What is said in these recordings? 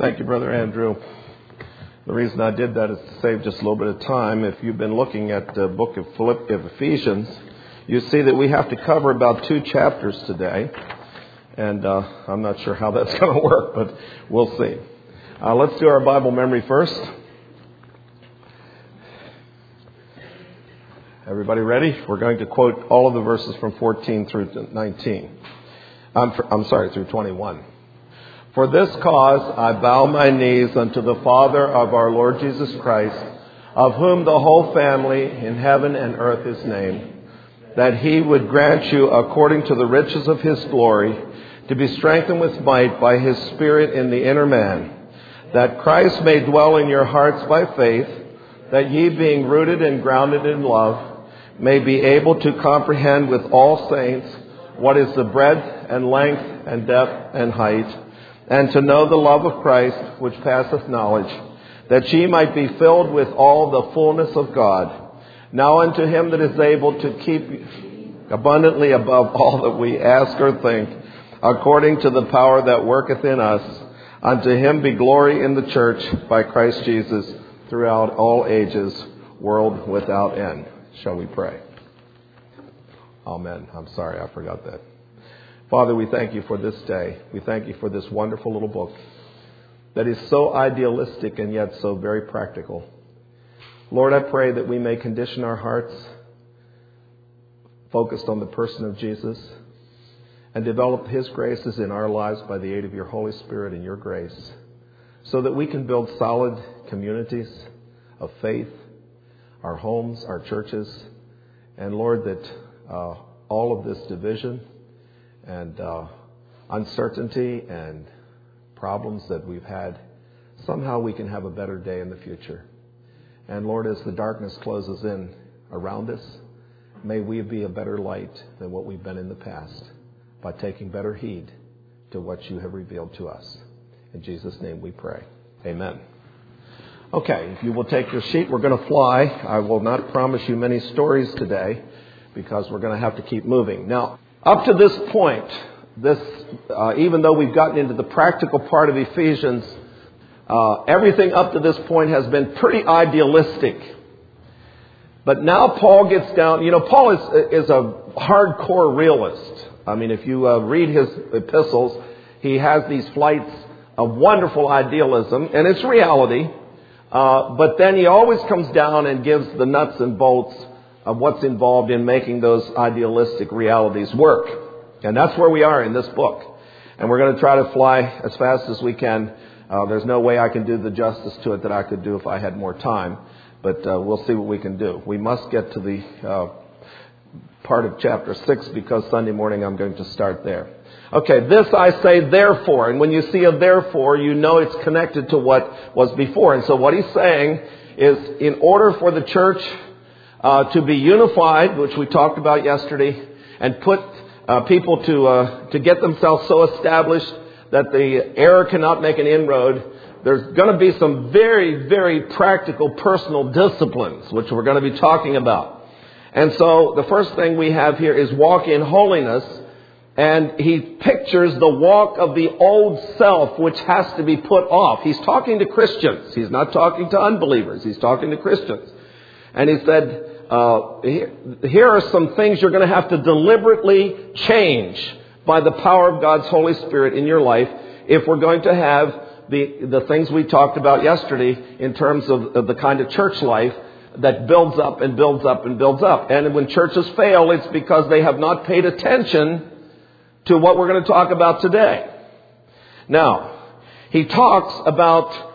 Thank you, Brother Andrew. The reason I did that is to save just a little bit of time. If you've been looking at the book of Ephesians, you see that we have to cover about 2 chapters today. And I'm not sure how that's going to work, but we'll see. Let's do our Bible memory first. Everybody ready? We're going to quote all of the verses from 14 through 19. Through 21. For this cause I bow my knees unto the Father of our Lord Jesus Christ, of whom the whole family in heaven and earth is named, that he would grant you, according to the riches of his glory, to be strengthened with might by his Spirit in the inner man, that Christ may dwell in your hearts by faith, that ye, being rooted and grounded in love, may be able to comprehend with all saints what is the breadth and length and depth and height, and to know the love of Christ, which passeth knowledge, that ye might be filled with all the fullness of God. Now unto him that is able to keep abundantly above all that we ask or think, according to the power that worketh in us, unto him be glory in the church by Christ Jesus throughout all ages, world without end. Shall we pray? Amen. I'm sorry, I forgot that. Father, we thank you for this day. We thank you for this wonderful little book that is so idealistic and yet so very practical. Lord, I pray that we may condition our hearts focused on the person of Jesus and develop his graces in our lives by the aid of your Holy Spirit and your grace, so that we can build solid communities of faith, our homes, our churches, and Lord, that all of this division and uncertainty and problems that we've had, somehow we can have a better day in the future. And Lord, as the darkness closes in around us, may we be a better light than what we've been in the past by taking better heed to what you have revealed to us. In Jesus' name we pray. Amen. Okay, if you will take your seat, we're going to fly. I will not promise you many stories today because we're going to have to keep moving. Now, up to this point, even though we've gotten into the practical part of Ephesians, everything up to this point has been pretty idealistic. But now Paul gets down. Paul is a hardcore realist. I mean, if you read his epistles, he has these flights of wonderful idealism, and it's reality. But then he always comes down and gives the nuts and bolts of what's involved in making those idealistic realities work. And that's where we are in this book. And we're going to try to fly as fast as we can. There's no way I can do the justice to it that I could do if I had more time. But we'll see what we can do. We must get to the part of chapter 6 because Sunday morning I'm going to start there. Okay, this I say therefore. And when you see a therefore, you know it's connected to what was before. And so what he's saying is, in order for the church to be unified, which we talked about yesterday, and put people to get themselves so established that the error cannot make an inroad, there's going to be some very, very practical personal disciplines, which we're going to be talking about. And so the first thing we have here is walk in holiness. And he pictures the walk of the old self, which has to be put off. He's talking to Christians. He's not talking to unbelievers. He's talking to Christians. And he said, here are some things you're going to have to deliberately change by the power of God's Holy Spirit in your life if we're going to have the things we talked about yesterday in terms of the kind of church life that builds up and builds up and builds up. And when churches fail, it's because they have not paid attention to what we're going to talk about today. Now, he talks about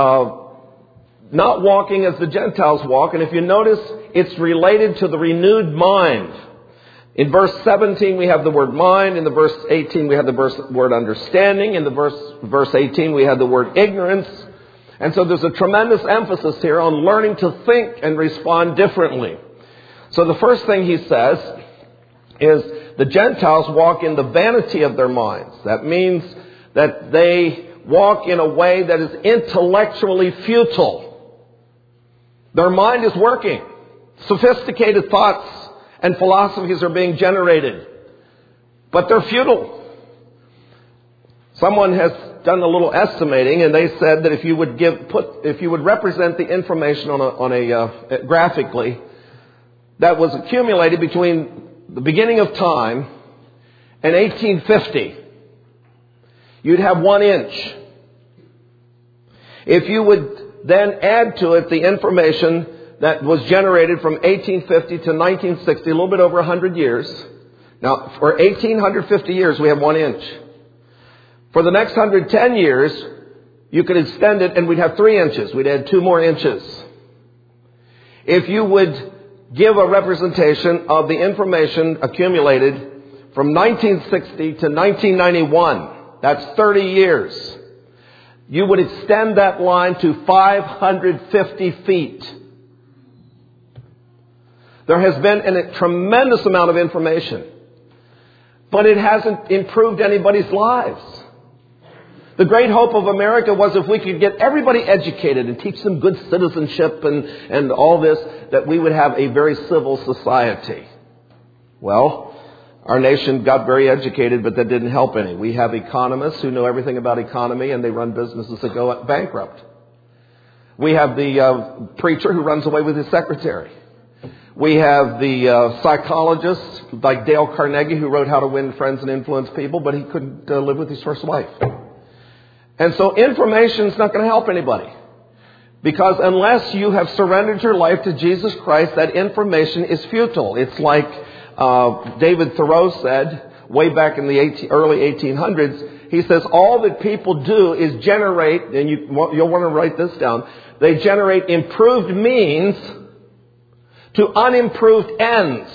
not walking as the Gentiles walk. And if you notice, it's related to the renewed mind. In verse 17, we have the word mind. In the verse 18, we have the word understanding. In the verse 18, we have the word ignorance. And so there's a tremendous emphasis here on learning to think and respond differently. So the first thing he says is the Gentiles walk in the vanity of their minds. That means that they walk in a way that is intellectually futile. Their mind is working. Sophisticated thoughts and philosophies are being generated. But they're futile. Someone has done a little estimating, and they said that if you would represent the information graphically that was accumulated between the beginning of time and 1850, you'd have 1 inch. If you would then add to it the information that was generated from 1850 to 1960, a little bit over 100 years. Now, for 1,850 years, we have 1 inch. For the next 110 years, you could extend it and we'd have 3 inches. We'd add 2 more inches. If you would give a representation of the information accumulated from 1960 to 1991, that's 30 years, you would extend that line to 550 feet. There has been a tremendous amount of information, but it hasn't improved anybody's lives. The great hope of America was if we could get everybody educated and teach them good citizenship and all this, that we would have a very civil society. Well, our nation got very educated, but that didn't help any. We have economists who know everything about economy, and they run businesses that go bankrupt. We have the preacher who runs away with his secretary. We have the psychologist like Dale Carnegie, who wrote How to Win Friends and Influence People, but he couldn't live with his first wife. And so information is not going to help anybody. Because unless you have surrendered your life to Jesus Christ, that information is futile. It's like David Thoreau said way back in the early 1800s. He says all that people do is generate, and you'll want to write this down, they generate improved means to unimproved ends.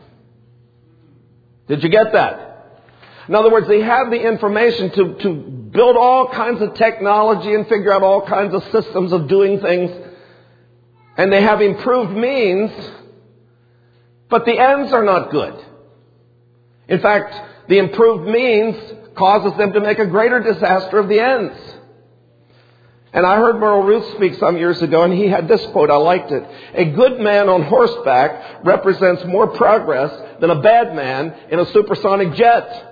Did you get that? In other words, they have the information to build all kinds of technology and figure out all kinds of systems of doing things. And they have improved means, but the ends are not good. In fact, the improved means causes them to make a greater disaster of the ends. And I heard Merle Ruth speak some years ago, and he had this quote. I liked it. A good man on horseback represents more progress than a bad man in a supersonic jet.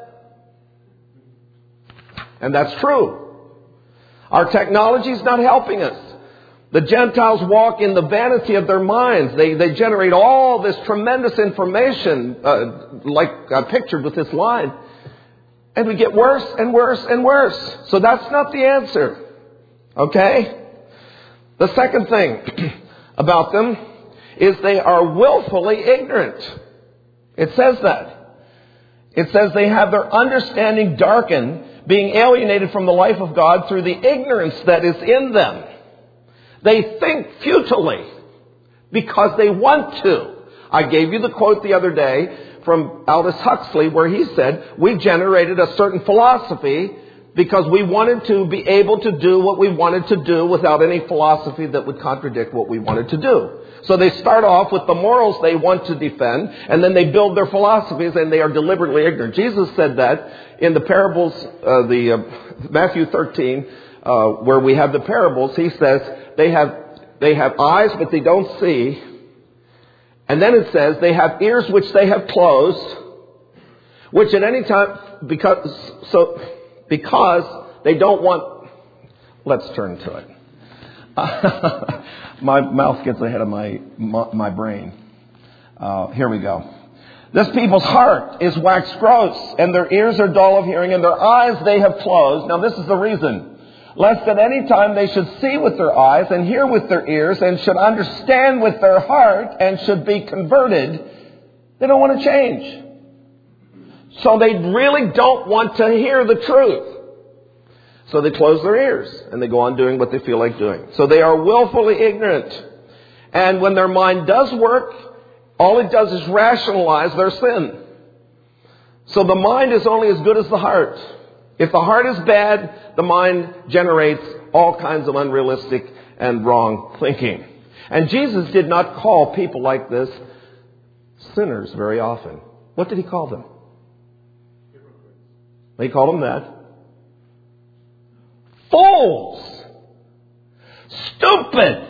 And that's true. Our technology is not helping us. The Gentiles walk in the vanity of their minds. They generate all this tremendous information, like I pictured with this line. And we get worse and worse and worse. So that's not the answer. Okay? The second thing about them is they are willfully ignorant. It says that. It says they have their understanding darkened, being alienated from the life of God through the ignorance that is in them. They think futilely because they want to. I gave you the quote the other day from Aldous Huxley where he said, we generated a certain philosophy because we wanted to be able to do what we wanted to do without any philosophy that would contradict what we wanted to do. So they start off with the morals they want to defend, and then they build their philosophies, and they are deliberately ignorant. Jesus said that in the parables, Matthew 13, where we have the parables. He says they have eyes, but they don't see. And then it says they have ears which they have closed, which at any time, because they don't want... Let's turn to it. My mouth gets ahead of my brain. Here we go. This people's heart is waxed gross, and their ears are dull of hearing, and their eyes they have closed. Now this is the reason. Lest at any time they should see with their eyes, and hear with their ears, and should understand with their heart, and should be converted. They don't want to change. So they really don't want to hear the truth. So they close their ears and they go on doing what they feel like doing. So they are willfully ignorant. And when their mind does work, all it does is rationalize their sin. So the mind is only as good as the heart. If the heart is bad, the mind generates all kinds of unrealistic and wrong thinking. And Jesus did not call people like this sinners very often. What did he call them? He called them that. Fools! Stupid!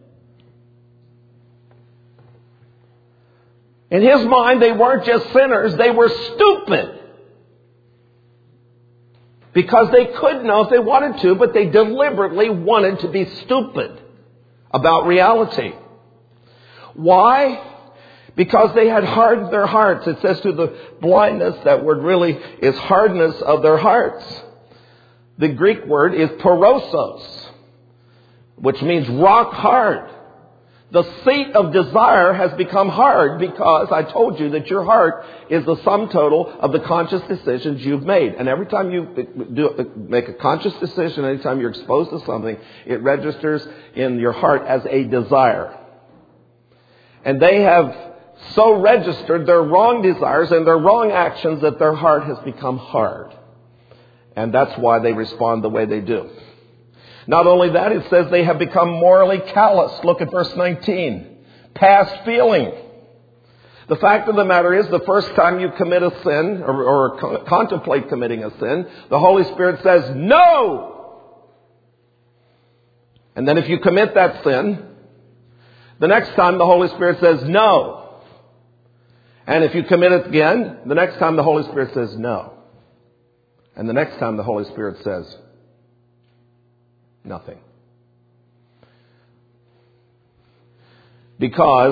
In his mind, they weren't just sinners, they were stupid. because they could know if they wanted to, but they deliberately wanted to be stupid about reality. Why? Because they had hardened their hearts. It says to the blindness, that word really is hardness of their hearts. The Greek word is porosos, which means rock hard. The seat of desire has become hard because I told you that your heart is the sum total of the conscious decisions you've made. And every time you make a conscious decision, anytime you're exposed to something, it registers in your heart as a desire. And they have so registered their wrong desires and their wrong actions that their heart has become hard. And that's why they respond the way they do. Not only that, it says they have become morally callous. Look at verse 19. Past feeling. The fact of the matter is, the first time you commit a sin or contemplate committing a sin, the Holy Spirit says, no! And then if you commit that sin, the next time the Holy Spirit says, no. And if you commit it again, the next time the Holy Spirit says, no. And the next time the Holy Spirit says, nothing. Because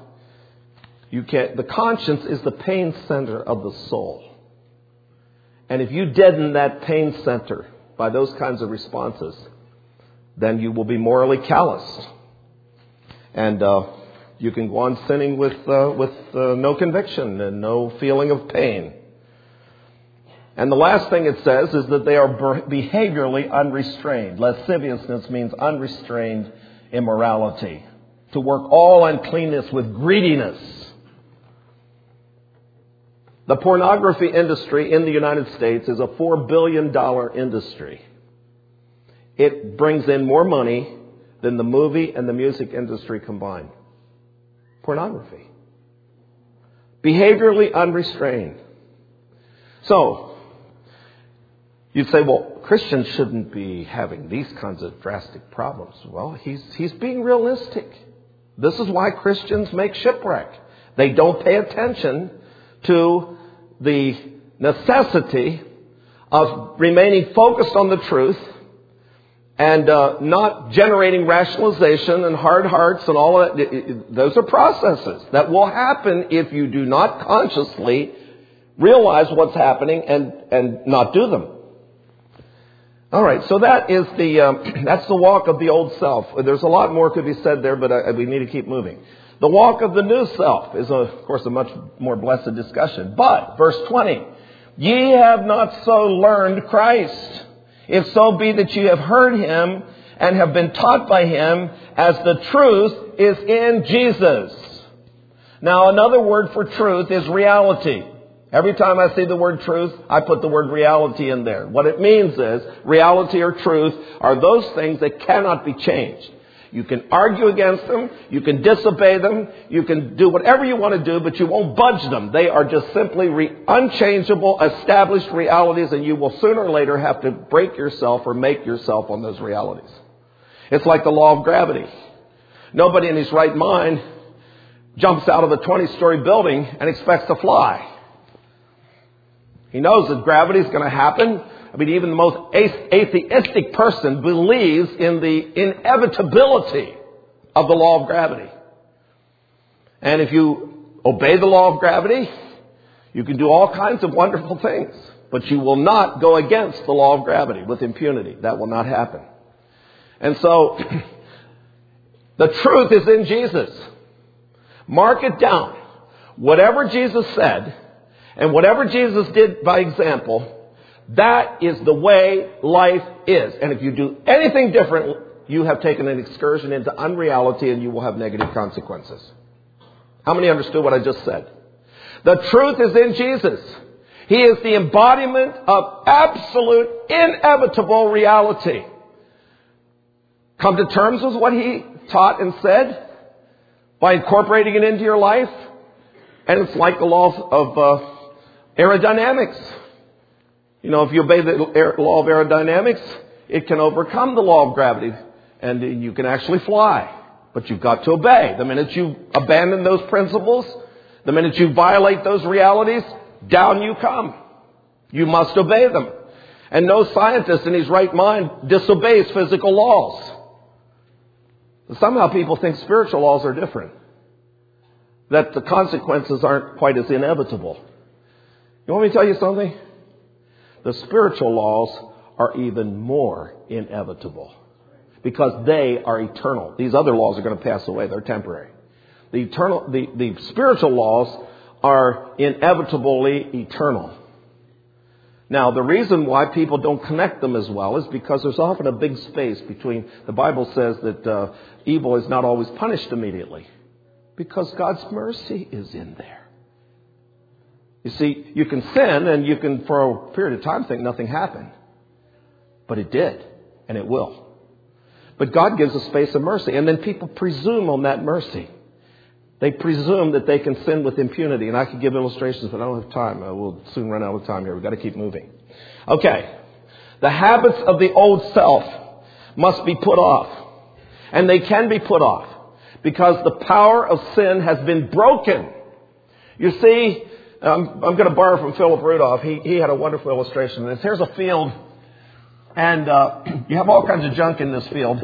the conscience is the pain center of the soul. And if you deaden that pain center by those kinds of responses, then you will be morally calloused. And you can go on sinning with no conviction and no feeling of pain. And the last thing it says is that they are behaviorally unrestrained. Lasciviousness means unrestrained immorality. To work all uncleanness with greediness. The pornography industry in the United States is a $4 billion industry. It brings in more money than the movie and the music industry combined. Pornography. Behaviorally unrestrained. So, you'd say, well, Christians shouldn't be having these kinds of drastic problems. Well, he's being realistic. This is why Christians make shipwreck. They don't pay attention to the necessity of remaining focused on the truth and not generating rationalization and hard hearts and all of that. Those are processes that will happen if you do not consciously realize what's happening and not do them. All right, so that is that's the walk of the old self. There's a lot more could be said there, but we need to keep moving. The walk of the new self is, of course, a much more blessed discussion. But, verse 20, ye have not so learned Christ, if so be that ye have heard him and have been taught by him, as the truth is in Jesus. Now, another word for truth is reality. Every time I see the word truth, I put the word reality in there. What it means is, reality or truth are those things that cannot be changed. You can argue against them, you can disobey them, you can do whatever you want to do, but you won't budge them. They are just simply unchangeable, established realities, and you will sooner or later have to break yourself or make yourself on those realities. It's like the law of gravity. Nobody in his right mind jumps out of a 20-story building and expects to fly. He knows that gravity is going to happen. I mean, even the most atheistic person believes in the inevitability of the law of gravity. And if you obey the law of gravity, you can do all kinds of wonderful things. But you will not go against the law of gravity with impunity. That will not happen. And so, the truth is in Jesus. Mark it down. Whatever Jesus said, and whatever Jesus did by example, that is the way life is. And if you do anything different, you have taken an excursion into unreality and you will have negative consequences. How many understood what I just said? The truth is in Jesus. He is the embodiment of absolute, inevitable reality. Come to terms with what he taught and said by incorporating it into your life. And it's like the law of aerodynamics. You know, if you obey the law of aerodynamics, it can overcome the law of gravity and you can actually fly. But you've got to obey. The minute you abandon those principles, the minute you violate those realities, down you come. You must obey them. And no scientist in his right mind disobeys physical laws. Somehow people think spiritual laws are different. That the consequences aren't quite as inevitable. You want me to tell you something? The spiritual laws are even more inevitable. Because they are eternal. These other laws are going to pass away. They're temporary. The spiritual laws are inevitably eternal. Now, the reason why people don't connect them as well is because there's often a big space between, the Bible says that evil is not always punished immediately. Because God's mercy is in there. You see, you can sin and you can, for a period of time, think nothing happened. But it did, and it will. But God gives a space of mercy, and then people presume on that mercy. They presume that they can sin with impunity. And I could give illustrations, but I don't have time. We'll soon run out of time here. We've got to keep moving. Okay. The habits of the old self must be put off. And they can be put off. Because the power of sin has been broken. You see, I'm going to borrow from Philip Rudolph. He had a wonderful illustration of this. Here's a field. And you have all kinds of junk in this field.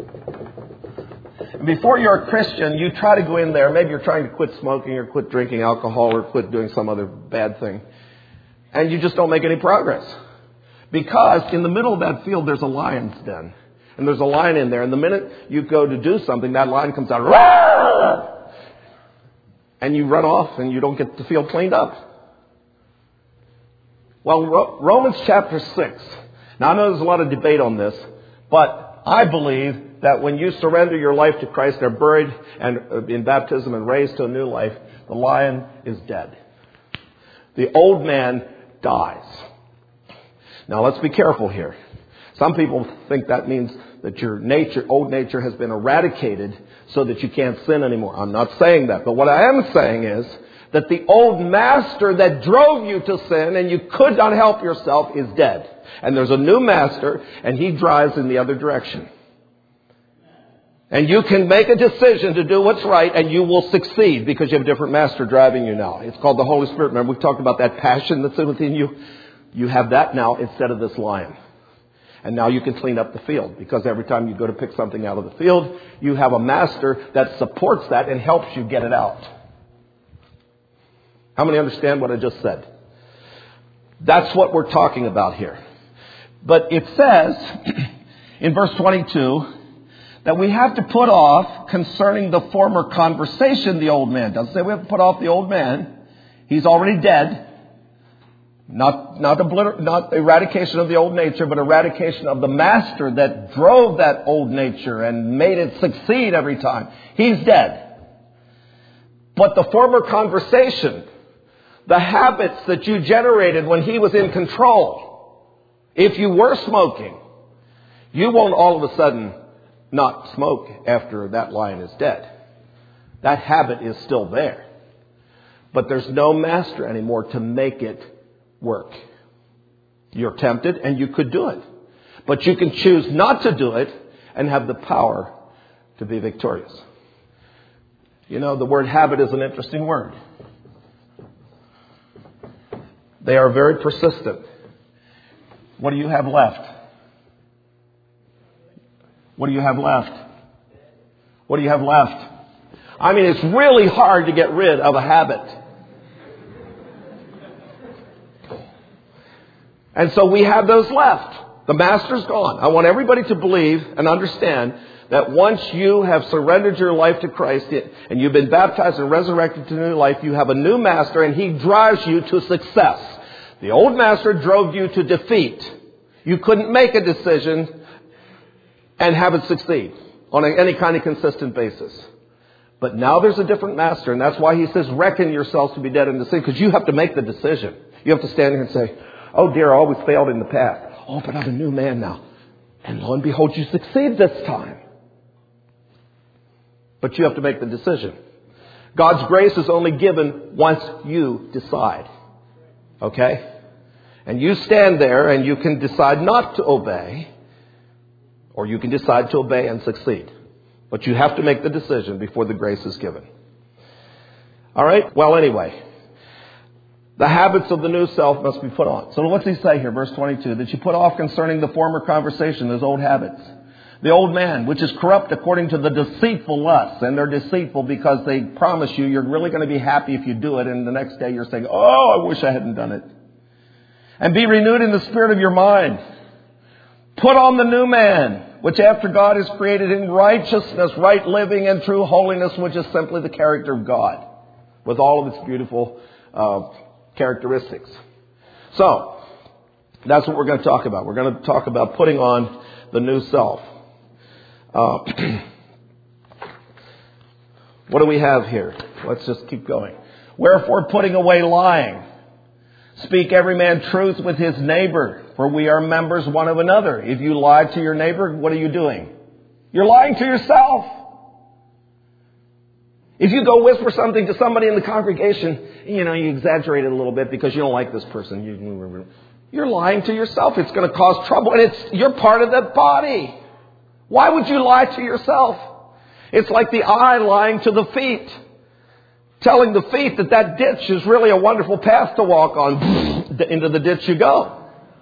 Before you're a Christian, you try to go in there. Maybe you're trying to quit smoking or quit drinking alcohol or quit doing some other bad thing. And you just don't make any progress. Because in the middle of that field, there's a lion's den. And there's a lion in there. And the minute you go to do something, that lion comes out. Rah! And you run off and you don't get the field cleaned up. Well, Romans chapter 6. Now, I know there's a lot of debate on this. But I believe that when you surrender your life to Christ, are buried and in baptism and raised to a new life, the lion is dead. The old man dies. Now let's be careful here. Some people think that means that your old nature has been eradicated so that you can't sin anymore. I'm not saying that. But what I am saying is that the old master that drove you to sin and you could not help yourself is dead. And there's a new master and he drives in the other direction. And you can make a decision to do what's right and you will succeed because you have a different master driving you now. It's called the Holy Spirit. Remember, we've talked about that passion that's within you. You have that now instead of this lion. And now you can clean up the field because every time you go to pick something out of the field, you have a master that supports that and helps you get it out. How many understand what I just said? That's what we're talking about here. But it says in verse 22 that we have to put off concerning the former conversation the old man. Doesn't say we have to put off the old man. He's already dead. Not eradication of the old nature, but eradication of the master that drove that old nature and made it succeed every time. He's dead. But the former conversation, the habits that you generated when he was in control, if you were smoking, you won't all of a sudden not smoke after that lion is dead. That habit is still there. But there's no master anymore to make it work. You're tempted and you could do it. But you can choose not to do it and have the power to be victorious. You know, the word habit is an interesting word. They are very persistent. What do you have left? What do you have left? What do you have left? I mean, it's really hard to get rid of a habit. And so we have those left. The master's gone. I want everybody to believe and understand that once you have surrendered your life to Christ and you've been baptized and resurrected to new life, you have a new master and he drives you to success. The old master drove you to defeat. You couldn't make a decision and have it succeed on any kind of consistent basis. But now there's a different master, and that's why he says, reckon yourselves to be dead in the sin, because you have to make the decision. You have to stand here and say, oh dear, I always failed in the past. Oh, but I'm a new man now. And lo and behold, you succeed this time. But you have to make the decision. God's grace is only given once you decide. Okay? And you stand there and you can decide not to obey, or you can decide to obey and succeed. But you have to make the decision before the grace is given. All right? Well, anyway, The habits of the new self must be put on. So what's he say here? Verse 22. That you put off concerning the former conversation, those old habits. The old man, which is corrupt according to the deceitful lusts. And they're deceitful because they promise you you're really going to be happy if you do it. And the next day you're saying, oh, I wish I hadn't done it. And be renewed in the spirit of your mind. Put on the new man, which after God is created in righteousness, right living, and true holiness, which is simply the character of God, with all of its beautiful characteristics. So, that's what we're going to talk about. We're going to talk about putting on the new self. What do we have here? Let's just keep going. Wherefore, putting away lying, speak every man truth with his neighbor, for we are members one of another. If you lie to your neighbor, what are you doing? You're lying to yourself. If you go whisper something to somebody in the congregation, you exaggerate it a little bit because you don't like this person. You're lying to yourself. It's going to cause trouble, and you're part of that body. Why would you lie to yourself? It's like the eye lying to the feet, telling the feet that ditch is really a wonderful path to walk on. Into the ditch you go.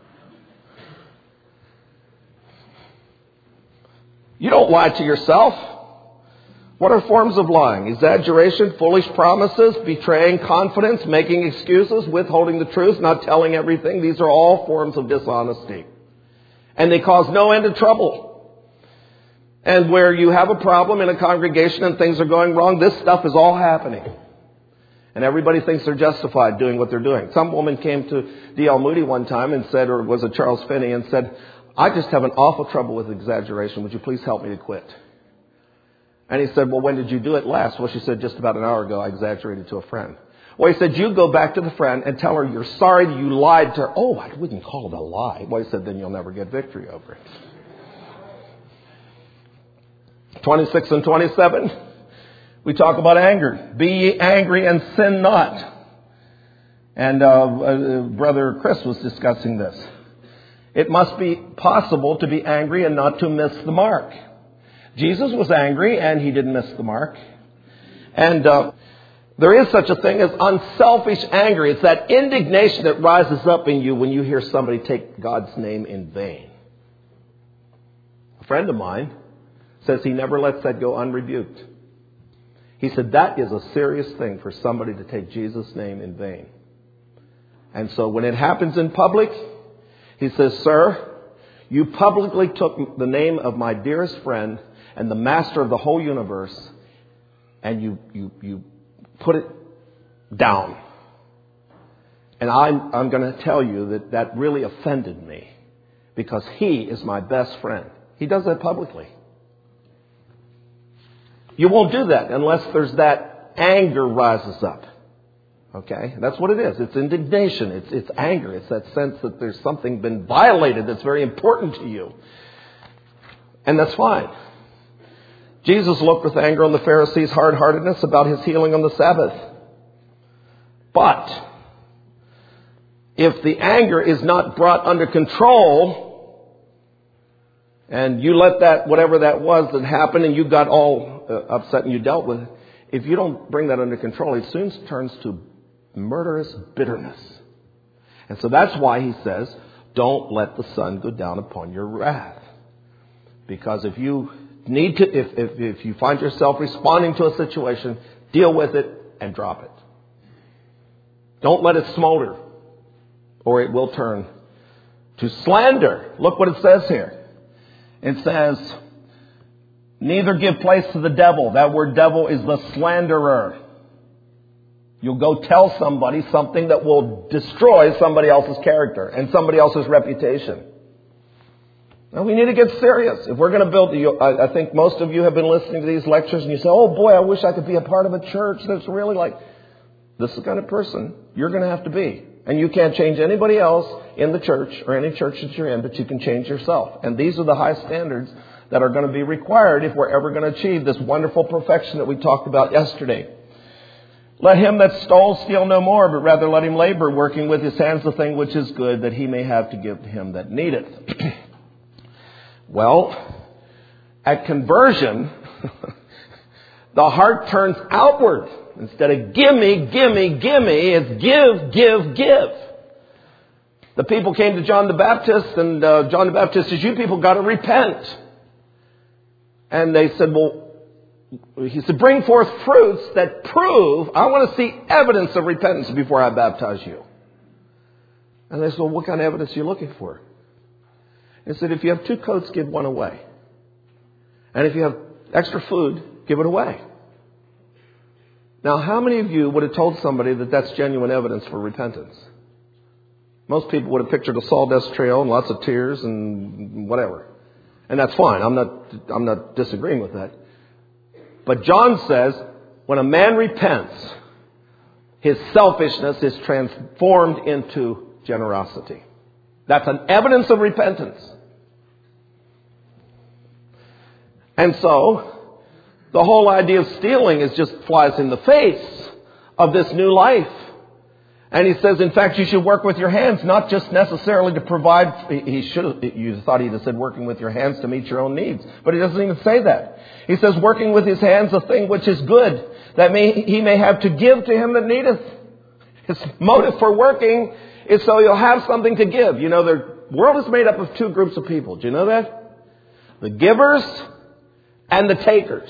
You don't lie to yourself. What are forms of lying? Exaggeration, foolish promises, betraying confidence, making excuses, withholding the truth, not telling everything. These are all forms of dishonesty. And they cause no end of trouble. And where you have a problem in a congregation and things are going wrong, this stuff is all happening. And everybody thinks they're justified doing what they're doing. Some woman came to D.L. Moody one time and said, or was it Charles Finney, and said, I just have an awful trouble with exaggeration. Would you please help me to quit? And he said, well, when did you do it last? Well, she said, just about an hour ago, I exaggerated to a friend. Well, he said, you go back to the friend and tell her you're sorry you lied to her. Oh, I wouldn't call it a lie. Well, he said, then you'll never get victory over it. 26 and 27, we talk about anger. Be ye angry and sin not. And Brother Chris was discussing this. It must be possible to be angry and not to miss the mark. Jesus was angry and he didn't miss the mark. And there is such a thing as unselfish anger. It's that indignation that rises up in you when you hear somebody take God's name in vain. A friend of mine says he never lets that go unrebuked. He said that is a serious thing for somebody to take Jesus' name in vain. And so when it happens in public, he says, sir, you publicly took the name of my dearest friend and the master of the whole universe, and you put it down. And I'm going to tell you that really offended me because he is my best friend. He does that publicly. You won't do that unless there's that anger rises up. Okay? That's what it is. It's indignation. It's anger. It's that sense that there's something been violated that's very important to you. And that's fine. Jesus looked with anger on the Pharisees' hard-heartedness about his healing on the Sabbath. But if the anger is not brought under control, and you let that, whatever that was that happened, and you got all upset and you dealt with it, if you don't bring that under control, it soon turns to murderous bitterness. And so that's why he says, don't let the sun go down upon your wrath. Because if you need to, if you find yourself responding to a situation, deal with it and drop it. Don't let it smolder, or it will turn to slander. Look what it says here. It says, neither give place to the devil. That word devil is the slanderer. You'll go tell somebody something that will destroy somebody else's character and somebody else's reputation. Now, we need to get serious. If we're going to build, I think most of you have been listening to these lectures and you say, oh boy, I wish I could be a part of a church that's really like, this is the kind of person you're going to have to be. And you can't change anybody else in the church or any church that you're in, but you can change yourself. And these are the high standards that are going to be required if we're ever going to achieve this wonderful perfection that we talked about yesterday. Let him that stole steal no more, but rather let him labor, working with his hands the thing which is good, that he may have to give to him that needeth. Well, at conversion, The heart turns outward. Instead of gimme, gimme, gimme, it's give, give, give. The people came to John the Baptist, and John the Baptist says, you people got to repent. And they said, he said, bring forth fruits that prove, I want to see evidence of repentance before I baptize you. And they said, well, what kind of evidence are you looking for? He said, if you have 2 coats, give one away. And if you have extra food, give it away. Now, how many of you would have told somebody that that's genuine evidence for repentance? Most people would have pictured a sawdust trail and lots of tears and whatever. And that's fine. I'm not disagreeing with that. But John says, when a man repents, his selfishness is transformed into generosity. That's an evidence of repentance. And so, the whole idea of stealing is just flies in the face of this new life. And he says, in fact, you should work with your hands, not just necessarily to provide. You thought he'd have said working with your hands to meet your own needs. But he doesn't even say that. He says, working with his hands a thing which is good, that he may have to give to him that needeth. His motive for working is so you'll have something to give. You know, the world is made up of 2 groups of people. Do you know that? The givers and the takers.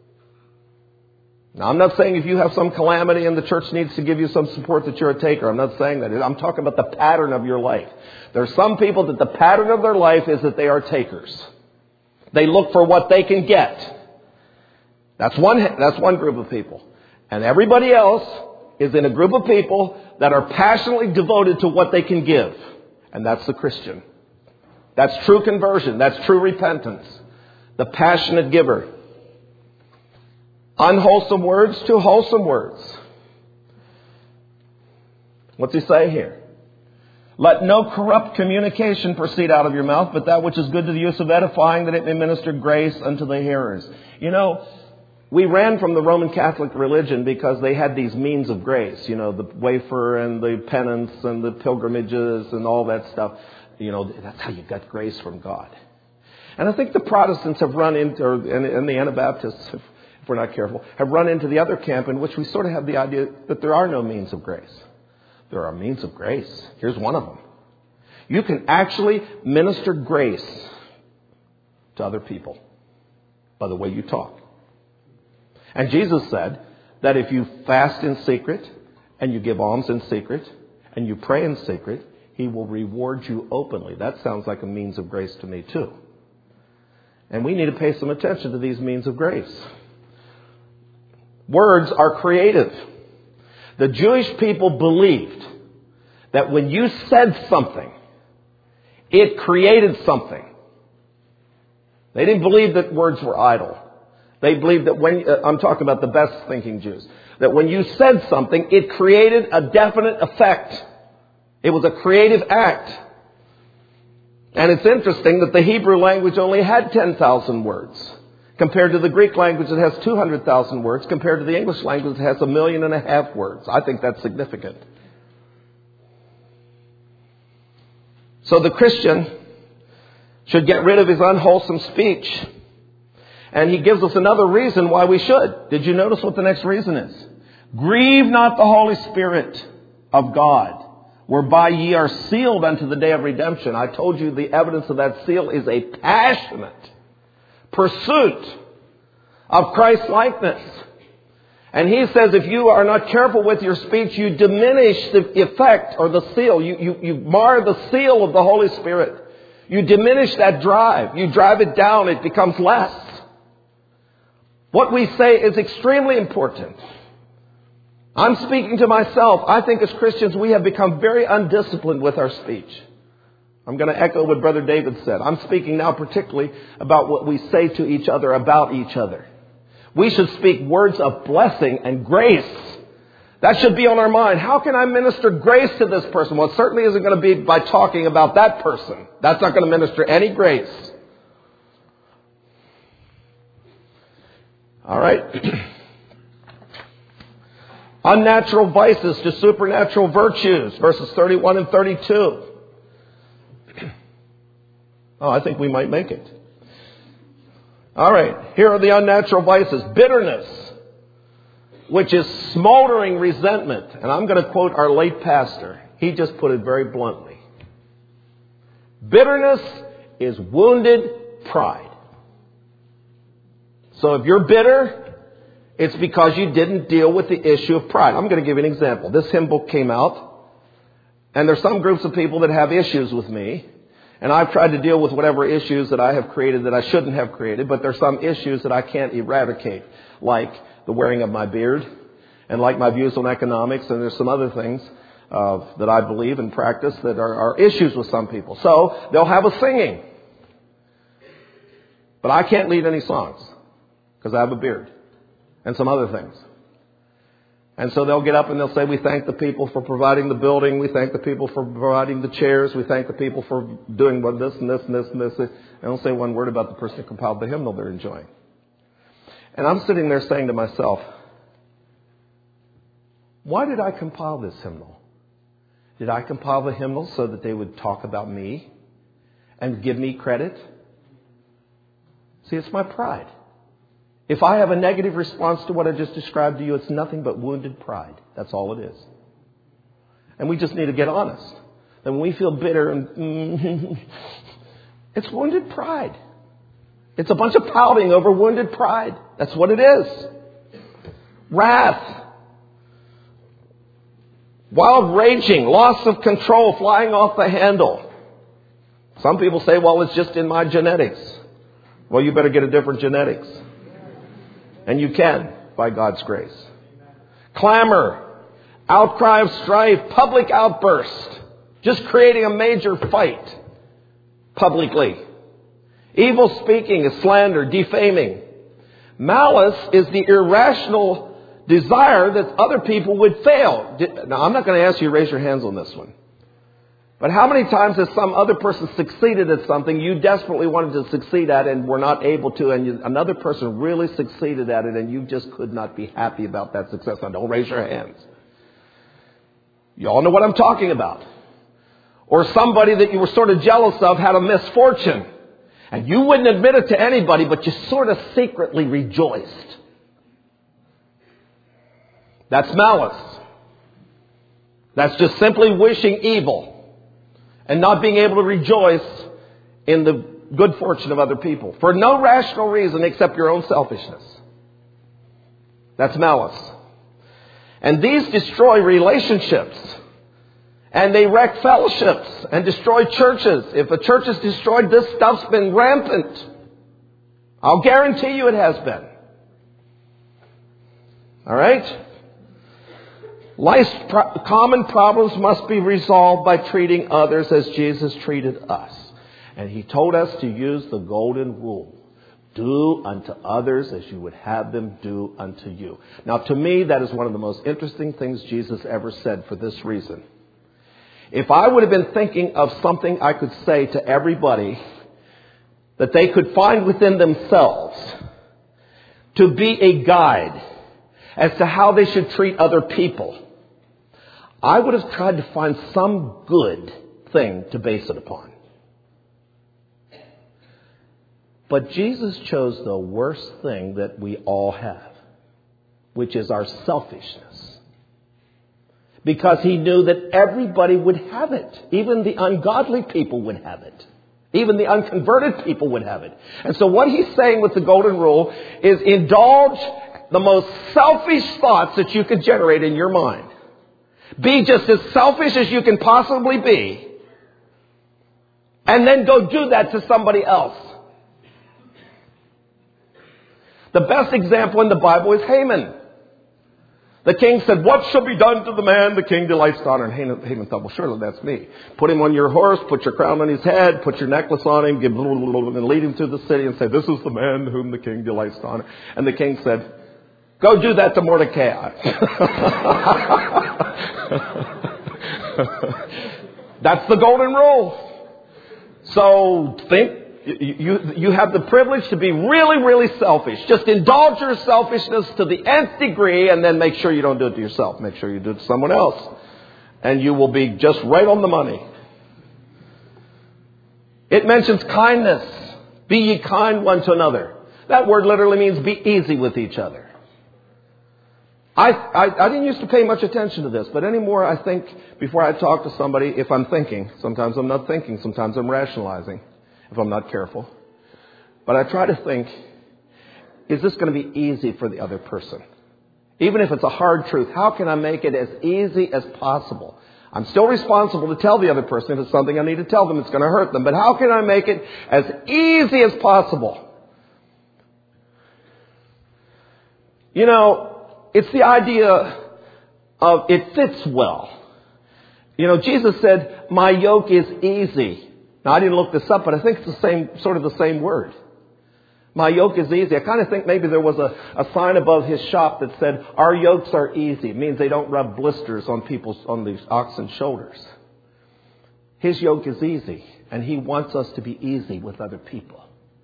Now, I'm not saying if you have some calamity and the church needs to give you some support that you're a taker. I'm not saying that. I'm talking about the pattern of your life. There are some people that the pattern of their life is that they are takers. They look for what they can get. That's one group of people. And everybody else is in a group of people that are passionately devoted to what they can give. And that's the Christian. That's true conversion. That's true repentance. The passionate giver. Unwholesome words to wholesome words. What's he say here? Let no corrupt communication proceed out of your mouth, but that which is good to the use of edifying, that it may minister grace unto the hearers. You know, we ran from the Roman Catholic religion because they had these means of grace. You know, the wafer and the penance and the pilgrimages and all that stuff. You know, that's how you got grace from God. And I think the Protestants have run into, and the Anabaptists, if we're not careful, have run into the other camp in which we sort of have the idea that there are no means of grace. There are means of grace. Here's one of them. You can actually minister grace to other people by the way you talk. And Jesus said that if you fast in secret and you give alms in secret and you pray in secret, He will reward you openly. That sounds like a means of grace to me too. And we need to pay some attention to these means of grace. Words are creative. The Jewish people believed that when you said something, it created something. They didn't believe that words were idle. They believed that when, I'm talking about the best thinking Jews, that when you said something, it created a definite effect. It was a creative act. And it's interesting that the Hebrew language only had 10,000 words, compared to the Greek language that has 200,000 words, compared to the English language that has 1.5 million words. I think that's significant. So the Christian should get rid of his unwholesome speech. And he gives us another reason why we should. Did you notice what the next reason is? Grieve not the Holy Spirit of God, whereby ye are sealed unto the day of redemption. I told you the evidence of that seal is a passionate pursuit of Christ-likeness. And he says if you are not careful with your speech, you diminish the effect or the seal. You mar the seal of the Holy Spirit. You diminish that drive. You drive it down. It becomes less. What we say is extremely important. I'm speaking to myself. I think as Christians we have become very undisciplined with our speech. I'm going to echo what Brother David said. I'm speaking now particularly about what we say to each other about each other. We should speak words of blessing and grace. That should be on our mind. How can I minister grace to this person? Well, it certainly isn't going to be by talking about that person. That's not going to minister any grace. All right. Unnatural vices to supernatural virtues, verses 31 and 32. Oh, I think we might make it. All right. Here are the unnatural vices. Bitterness, which is smoldering resentment. And I'm going to quote our late pastor. He just put it very bluntly. Bitterness is wounded pride. So if you're bitter, it's because you didn't deal with the issue of pride. I'm going to give you an example. This hymn book came out, and there's some groups of people that have issues with me. And I've tried to deal with whatever issues that I have created that I shouldn't have created, but there's some issues that I can't eradicate, like the wearing of my beard, and like my views on economics, and there's some other things that I believe and practice that are issues with some people. So they'll have a singing. But I can't lead any songs because I have a beard and some other things. And so they'll get up and they'll say, we thank the people for providing the building. We thank the people for providing the chairs. We thank the people for doing this and this and this and this. And they'll say one word about the person who compiled the hymnal they're enjoying. And I'm sitting there saying to myself, why did I compile this hymnal? Did I compile the hymnal so that they would talk about me and give me credit? See, it's my pride. If I have a negative response to what I just described to you, it's nothing but wounded pride. That's all it is. And we just need to get honest. Then when we feel bitter and it's wounded pride. It's a bunch of pouting over wounded pride. That's what it is. Wrath. Wild raging. Loss of control. Flying off the handle. Some people say, well, it's just in my genetics. Well, you better get a different genetics. And you can, by God's grace. Clamor, outcry of strife, public outburst, just creating a major fight publicly. Evil speaking is slander, defaming. Malice is the irrational desire that other people would fail. Now, I'm not going to ask you to raise your hands on this one. But how many times has some other person succeeded at something you desperately wanted to succeed at and were not able to, and another person really succeeded at it and you just could not be happy about that success? Now, don't raise your hands. You all know what I'm talking about. Or somebody that you were sort of jealous of had a misfortune and you wouldn't admit it to anybody, but you sort of secretly rejoiced. That's malice. That's just simply wishing evil and not being able to rejoice in the good fortune of other people for no rational reason except your own selfishness. That's malice. And these destroy relationships. And they wreck fellowships and destroy churches. If a church is destroyed, this stuff's been rampant. I'll guarantee you it has been. All right? Life's common problems must be resolved by treating others as Jesus treated us. And He told us to use the golden rule. Do unto others as you would have them do unto you. Now, to me, that is one of the most interesting things Jesus ever said for this reason. If I would have been thinking of something I could say to everybody that they could find within themselves to be a guide as to how they should treat other people, I would have tried to find some good thing to base it upon. But Jesus chose the worst thing that we all have, which is our selfishness. Because He knew that everybody would have it. Even the ungodly people would have it. Even the unconverted people would have it. And so what He's saying with the golden rule is indulge the most selfish thoughts that you could generate in your mind. Be just as selfish as you can possibly be. And then go do that to somebody else. The best example in the Bible is Haman. The king said, what shall be done to the man the king delights to honor? And Haman thought, well, surely that's me. Put him on your horse, put your crown on his head, put your necklace on him, and lead him through the city and say, this is the man whom the king delights to honor. And the king said, go do that to Mordecai. That's the golden rule. So think. You have the privilege to be really, really selfish. Just indulge your selfishness to the nth degree and then make sure you don't do it to yourself. Make sure you do it to someone else. And you will be just right on the money. It mentions kindness. Be ye kind one to another. That word literally means be easy with each other. I didn't used to pay much attention to this, but anymore I think before I talk to somebody, if I'm thinking. Sometimes I'm not thinking. Sometimes I'm rationalizing if I'm not careful. But I try to think, is this going to be easy for the other person? Even if it's a hard truth, how can I make it as easy as possible? I'm still responsible to tell the other person if it's something I need to tell them, it's going to hurt them. But how can I make it as easy as possible? You know, it's the idea of it fits well. You know, Jesus said, my yoke is easy. Now, I didn't look this up, but I think it's sort of the same word. My yoke is easy. I kind of think maybe there was a sign above his shop that said, our yokes are easy. It means they don't rub blisters on these oxen's shoulders. His yoke is easy, and he wants us to be easy with other people.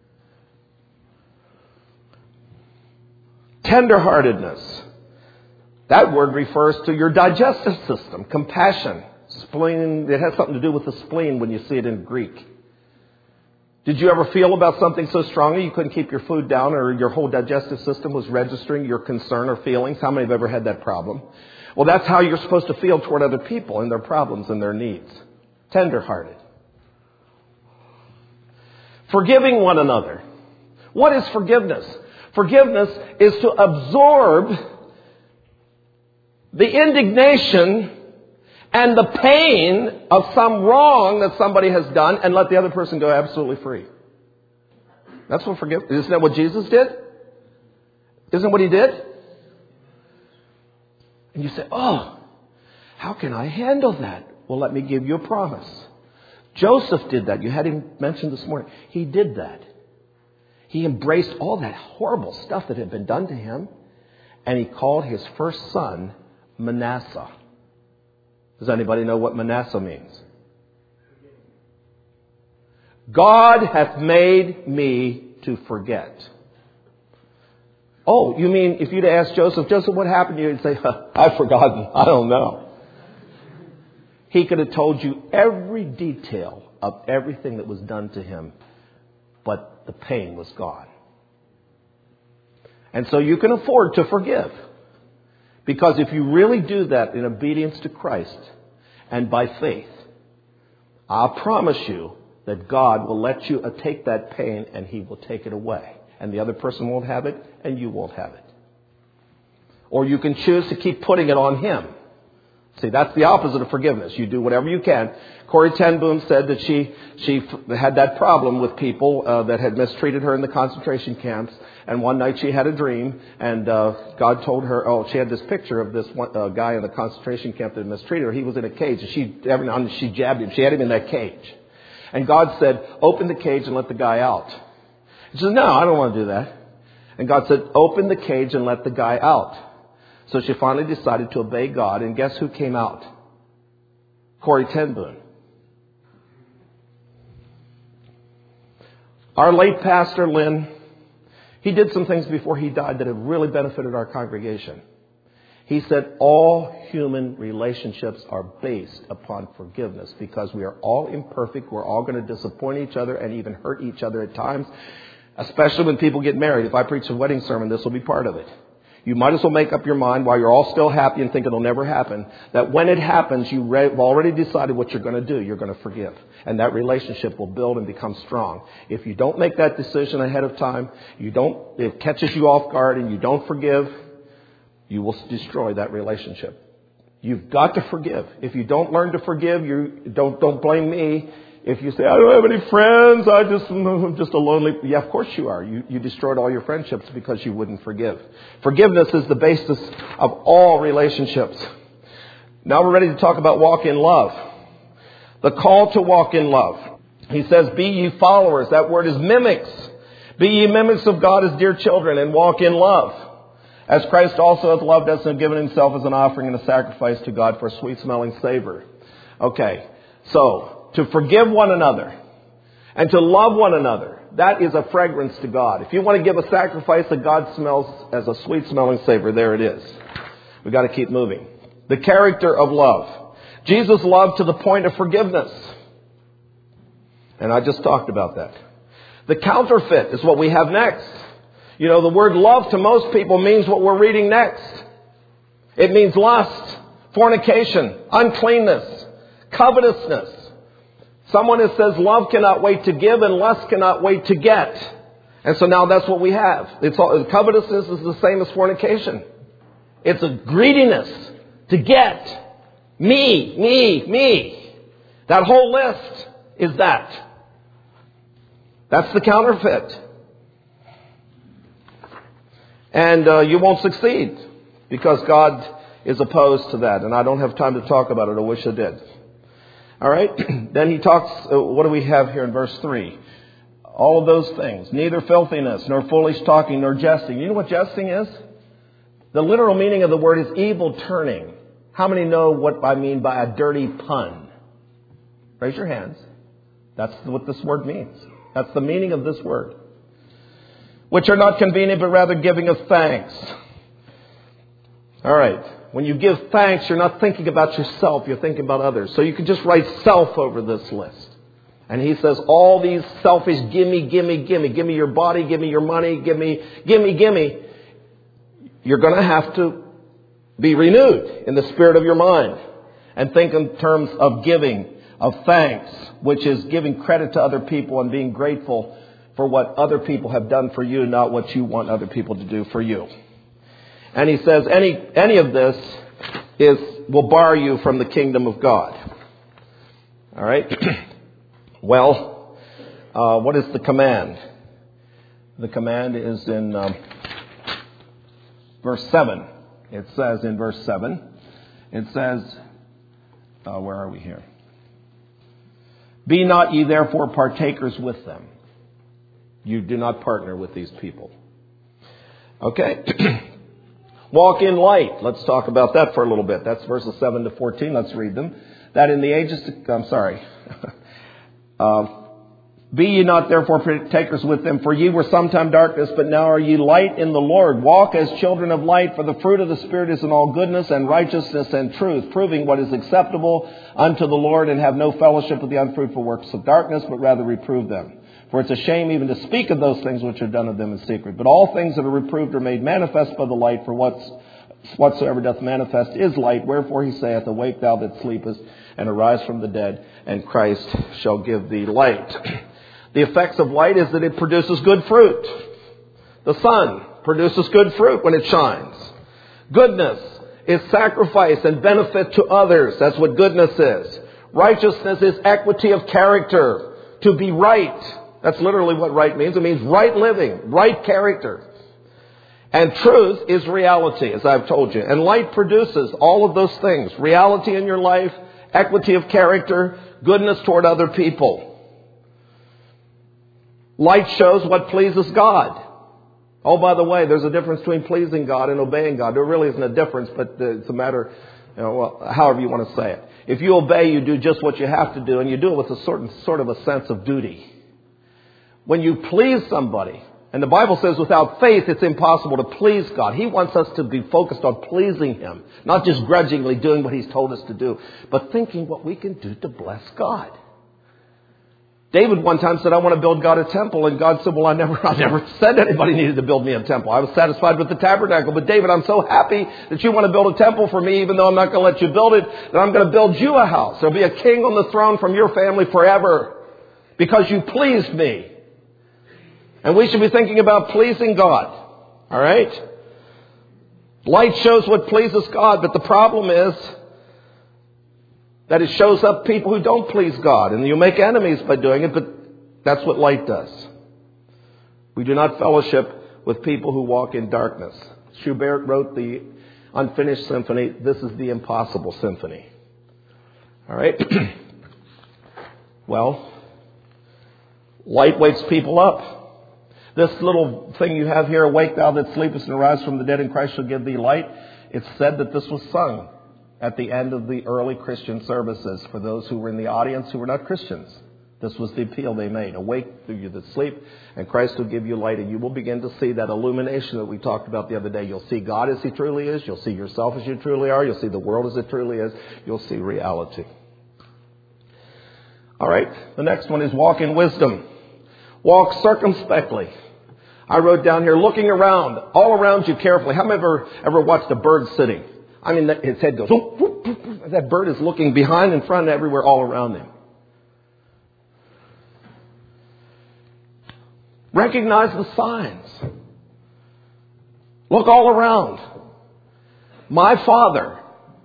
Tenderheartedness. That word refers to your digestive system. Compassion. Spleen. It has something to do with the spleen when you see it in Greek. Did you ever feel about something so strongly you couldn't keep your food down, or your whole digestive system was registering your concern or feelings? How many have ever had that problem? Well, that's how you're supposed to feel toward other people and their problems and their needs. Tenderhearted. Forgiving one another. What is forgiveness? Forgiveness is to absorb the indignation and the pain of some wrong that somebody has done and let the other person go absolutely free. That's what forgiveness. Isn't that what Jesus did? Isn't what he did? And you say, oh, how can I handle that? Well, let me give you a promise. Joseph did that. You had him mentioned this morning. He did that. He embraced all that horrible stuff that had been done to him, and he called his first son Manasseh. Does anybody know what Manasseh means? God hath made me to forget. Oh, you mean if you'd asked Joseph, what happened to you? He'd say, I've forgotten. I don't know. He could have told you every detail of everything that was done to him, but the pain was gone. And so you can afford to forgive. Because if you really do that in obedience to Christ and by faith, I promise you that God will let you take that pain and he will take it away. And the other person won't have it and you won't have it. Or you can choose to keep putting it on him. See, that's the opposite of forgiveness. You do whatever you can. Corrie ten Boom said that she had that problem with people that had mistreated her in the concentration camps. And one night she had a dream, and God told her, she had this picture of this one, guy in the concentration camp that had mistreated her. He was in a cage, and every now and then she jabbed him. She had him in that cage. And God said, open the cage and let the guy out. She said, no, I don't want to do that. And God said, open the cage and let the guy out. So she finally decided to obey God, and guess who came out? Corrie ten Boom. Our late pastor, Lynn, he did some things before he died that have really benefited our congregation. He said all human relationships are based upon forgiveness because we are all imperfect. We're all going to disappoint each other and even hurt each other at times, especially when people get married. If I preach a wedding sermon, this will be part of it. You might as well make up your mind while you're all still happy and think it'll never happen, that when it happens, you've already decided what you're going to do. You're going to forgive. And that relationship will build and become strong. If you don't make that decision ahead of time, it catches you off guard and you don't forgive, you will destroy that relationship. You've got to forgive. If you don't learn to forgive, don't blame me. If you say, I don't have any friends, I'm just a lonely... Yeah, of course you are. You destroyed all your friendships because you wouldn't forgive. Forgiveness is the basis of all relationships. Now we're ready to talk about walk in love. The call to walk in love. He says, be ye followers. That word is mimics. Be ye mimics of God as dear children and walk in love. As Christ also hath loved us and given himself as an offering and a sacrifice to God for a sweet-smelling savor. Okay, so... to forgive one another and to love one another. That is a fragrance to God. If you want to give a sacrifice that God smells as a sweet-smelling savor, there it is. We've got to keep moving. The character of love. Jesus loved to the point of forgiveness. And I just talked about that. The counterfeit is what we have next. You know, the word love to most people means what we're reading next. It means lust, fornication, uncleanness, covetousness. Someone who says love cannot wait to give and lust cannot wait to get. And so now that's what we have. Covetousness is the same as fornication. It's a greediness to get. Me. That whole list is that. That's the counterfeit. And you won't succeed because God is opposed to that. And I don't have time to talk about it. I wish I did. All right. Then he talks, what do we have here in verse 3? All of those things. Neither filthiness, nor foolish talking, nor jesting. You know what jesting is? The literal meaning of the word is evil turning. How many know what I mean by a dirty pun? Raise your hands. That's what this word means. That's the meaning of this word. Which are not convenient, but rather giving of thanks. All right. When you give thanks, you're not thinking about yourself. You're thinking about others. So you can just write self over this list. And he says all these selfish gimme. Give me your body, give me your money, give me. You're going to have to be renewed in the spirit of your mind. And think in terms of giving, of thanks, which is giving credit to other people and being grateful for what other people have done for you, not what you want other people to do for you. And he says any of this will bar you from the kingdom of God. All right. Well, what is the command? The command is in verse 7. It says in verse 7, it says, where are we here? Be not ye therefore partakers with them. You do not partner with these people. Okay. Walk in light. Let's talk about that for a little bit. That's verses 7 to 14. Let's read them. That in the ages be ye not therefore partakers with them, for ye were sometime darkness, but now are ye light in the Lord. Walk as children of light, for the fruit of the Spirit is in all goodness and righteousness and truth, proving what is acceptable unto the Lord, and have no fellowship with the unfruitful works of darkness, but rather reprove them. For it's a shame even to speak of those things which are done of them in secret. But all things that are reproved are made manifest by the light, for whatsoever doth manifest is light. Wherefore he saith, Awake thou that sleepest, and arise from the dead, and Christ shall give thee light. The effects of light is that it produces good fruit. The sun produces good fruit when it shines. Goodness is sacrifice and benefit to others. That's what goodness is. Righteousness is equity of character. To be right. That's literally what right means. It means right living, right character. And truth is reality, as I've told you. And light produces all of those things. Reality in your life, equity of character, goodness toward other people. Light shows what pleases God. Oh, by the way, there's a difference between pleasing God and obeying God. There really isn't a difference, but it's a matter, however you want to say it. If you obey, you do just what you have to do, and you do it with a sort of a sense of duty. When you please somebody, and the Bible says without faith it's impossible to please God. He wants us to be focused on pleasing Him, not just grudgingly doing what He's told us to do, but thinking what we can do to bless God. David one time said, I want to build God a temple. And God said, well, I never said anybody needed to build me a temple. I was satisfied with the tabernacle. But David, I'm so happy that you want to build a temple for me, even though I'm not going to let you build it, that I'm going to build you a house. There'll be a king on the throne from your family forever because you pleased me. And we should be thinking about pleasing God. All right? Light shows what pleases God, but the problem is that it shows up people who don't please God. And you make enemies by doing it, but that's what light does. We do not fellowship with people who walk in darkness. Schubert wrote the Unfinished Symphony. This is the Impossible Symphony. All right? Well, light wakes people up. This little thing you have here, Awake thou that sleepest and arise from the dead, and Christ shall give thee light. It's said that this was sung at the end of the early Christian services for those who were in the audience who were not Christians. This was the appeal they made. Awake, you that sleep, and Christ will give you light. And you will begin to see that illumination that we talked about the other day. You'll see God as He truly is. You'll see yourself as you truly are. You'll see the world as it truly is. You'll see reality. All right. The next one is walk in wisdom. Walk circumspectly. I wrote down here, looking around, all around you carefully. How many ever watched a bird sitting? I mean, his head goes, whoop, whoop, whoop, whoop. That bird is looking behind and front and everywhere all around him. Recognize the signs. Look all around. My father,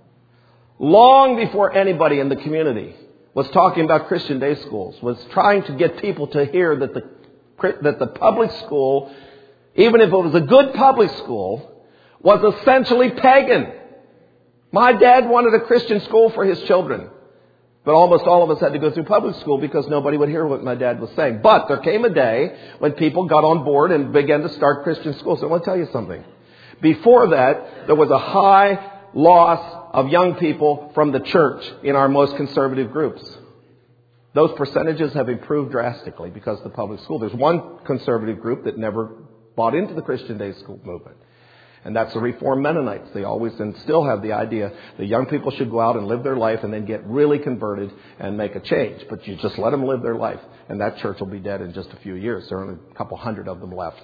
long before anybody in the community was talking about Christian day schools, was trying to get people to hear that the public school, even if it was a good public school, was essentially pagan. My dad wanted a Christian school for his children. But almost all of us had to go through public school because nobody would hear what my dad was saying. But there came a day when people got on board and began to start Christian schools. So I want to tell you something. Before that, there was a high loss of young people from the church in our most conservative groups. Those percentages have improved drastically because of the public school. There's one conservative group that never bought into the Christian day school movement. And that's the Reformed Mennonites. They always and still have the idea that young people should go out and live their life and then get really converted and make a change. But you just let them live their life. And that church will be dead in just a few years. There are only a couple hundred of them left.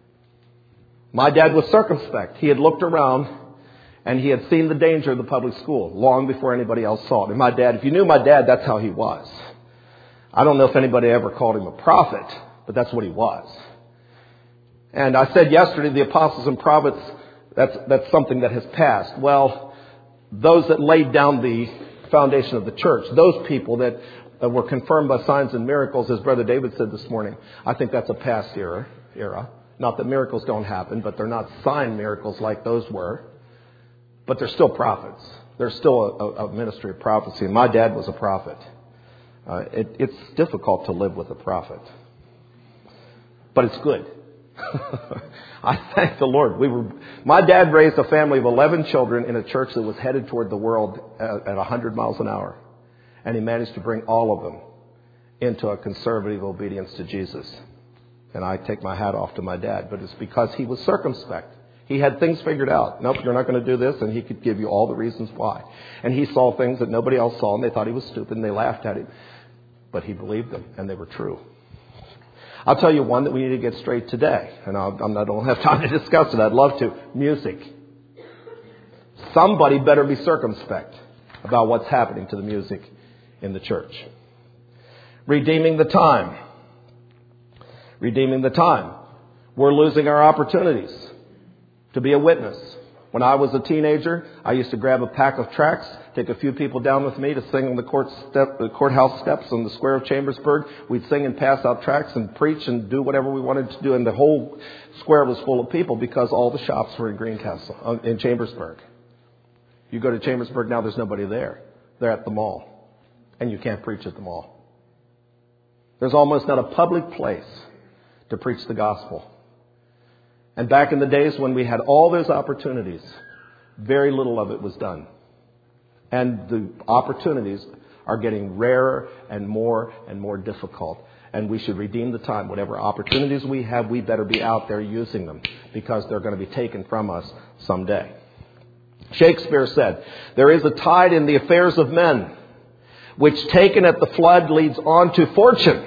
My dad was circumspect. He had looked around and he had seen the danger of the public school long before anybody else saw it. And my dad, if you knew my dad, that's how he was. I don't know if anybody ever called him a prophet, but that's what he was. And I said yesterday, the apostles and prophets, that's something that has passed. Well, those that laid down the foundation of the church, those people that were confirmed by signs and miracles, as Brother David said this morning, I think that's a past era. Not that miracles don't happen, but they're not sign miracles like those were. But they're still prophets. There's still a ministry of prophecy. And my dad was a prophet. It's difficult to live with a prophet. But it's good. I thank the Lord. My dad raised a family of 11 children in a church that was headed toward the world at 100 miles an hour. And he managed to bring all of them into a conservative obedience to Jesus. And I take my hat off to my dad. But it's because he was circumspect. He had things figured out. Nope, you're not going to do this. And he could give you all the reasons why. And he saw things that nobody else saw. And they thought he was stupid. And they laughed at him. But he believed them. And they were true. I'll tell you one that we need to get straight today. And I don't have time to discuss it. I'd love to. Music. Somebody better be circumspect about what's happening to the music in the church. Redeeming the time. Redeeming the time. We're losing our opportunities to be a witness. When I was a teenager, I used to grab a pack of tracts, take a few people down with me to sing on the courthouse steps on the square of Chambersburg. We'd sing and pass out tracts and preach and do whatever we wanted to do. And the whole square was full of people because all the shops were in Greencastle, in Chambersburg. You go to Chambersburg now, there's nobody there. They're at the mall. And you can't preach at the mall. There's almost not a public place to preach the gospel. And back in the days when we had all those opportunities, very little of it was done. And the opportunities are getting rarer and more difficult. And we should redeem the time. Whatever opportunities we have, we better be out there using them because they're going to be taken from us someday. Shakespeare said, "There is a tide in the affairs of men, which taken at the flood leads on to fortune.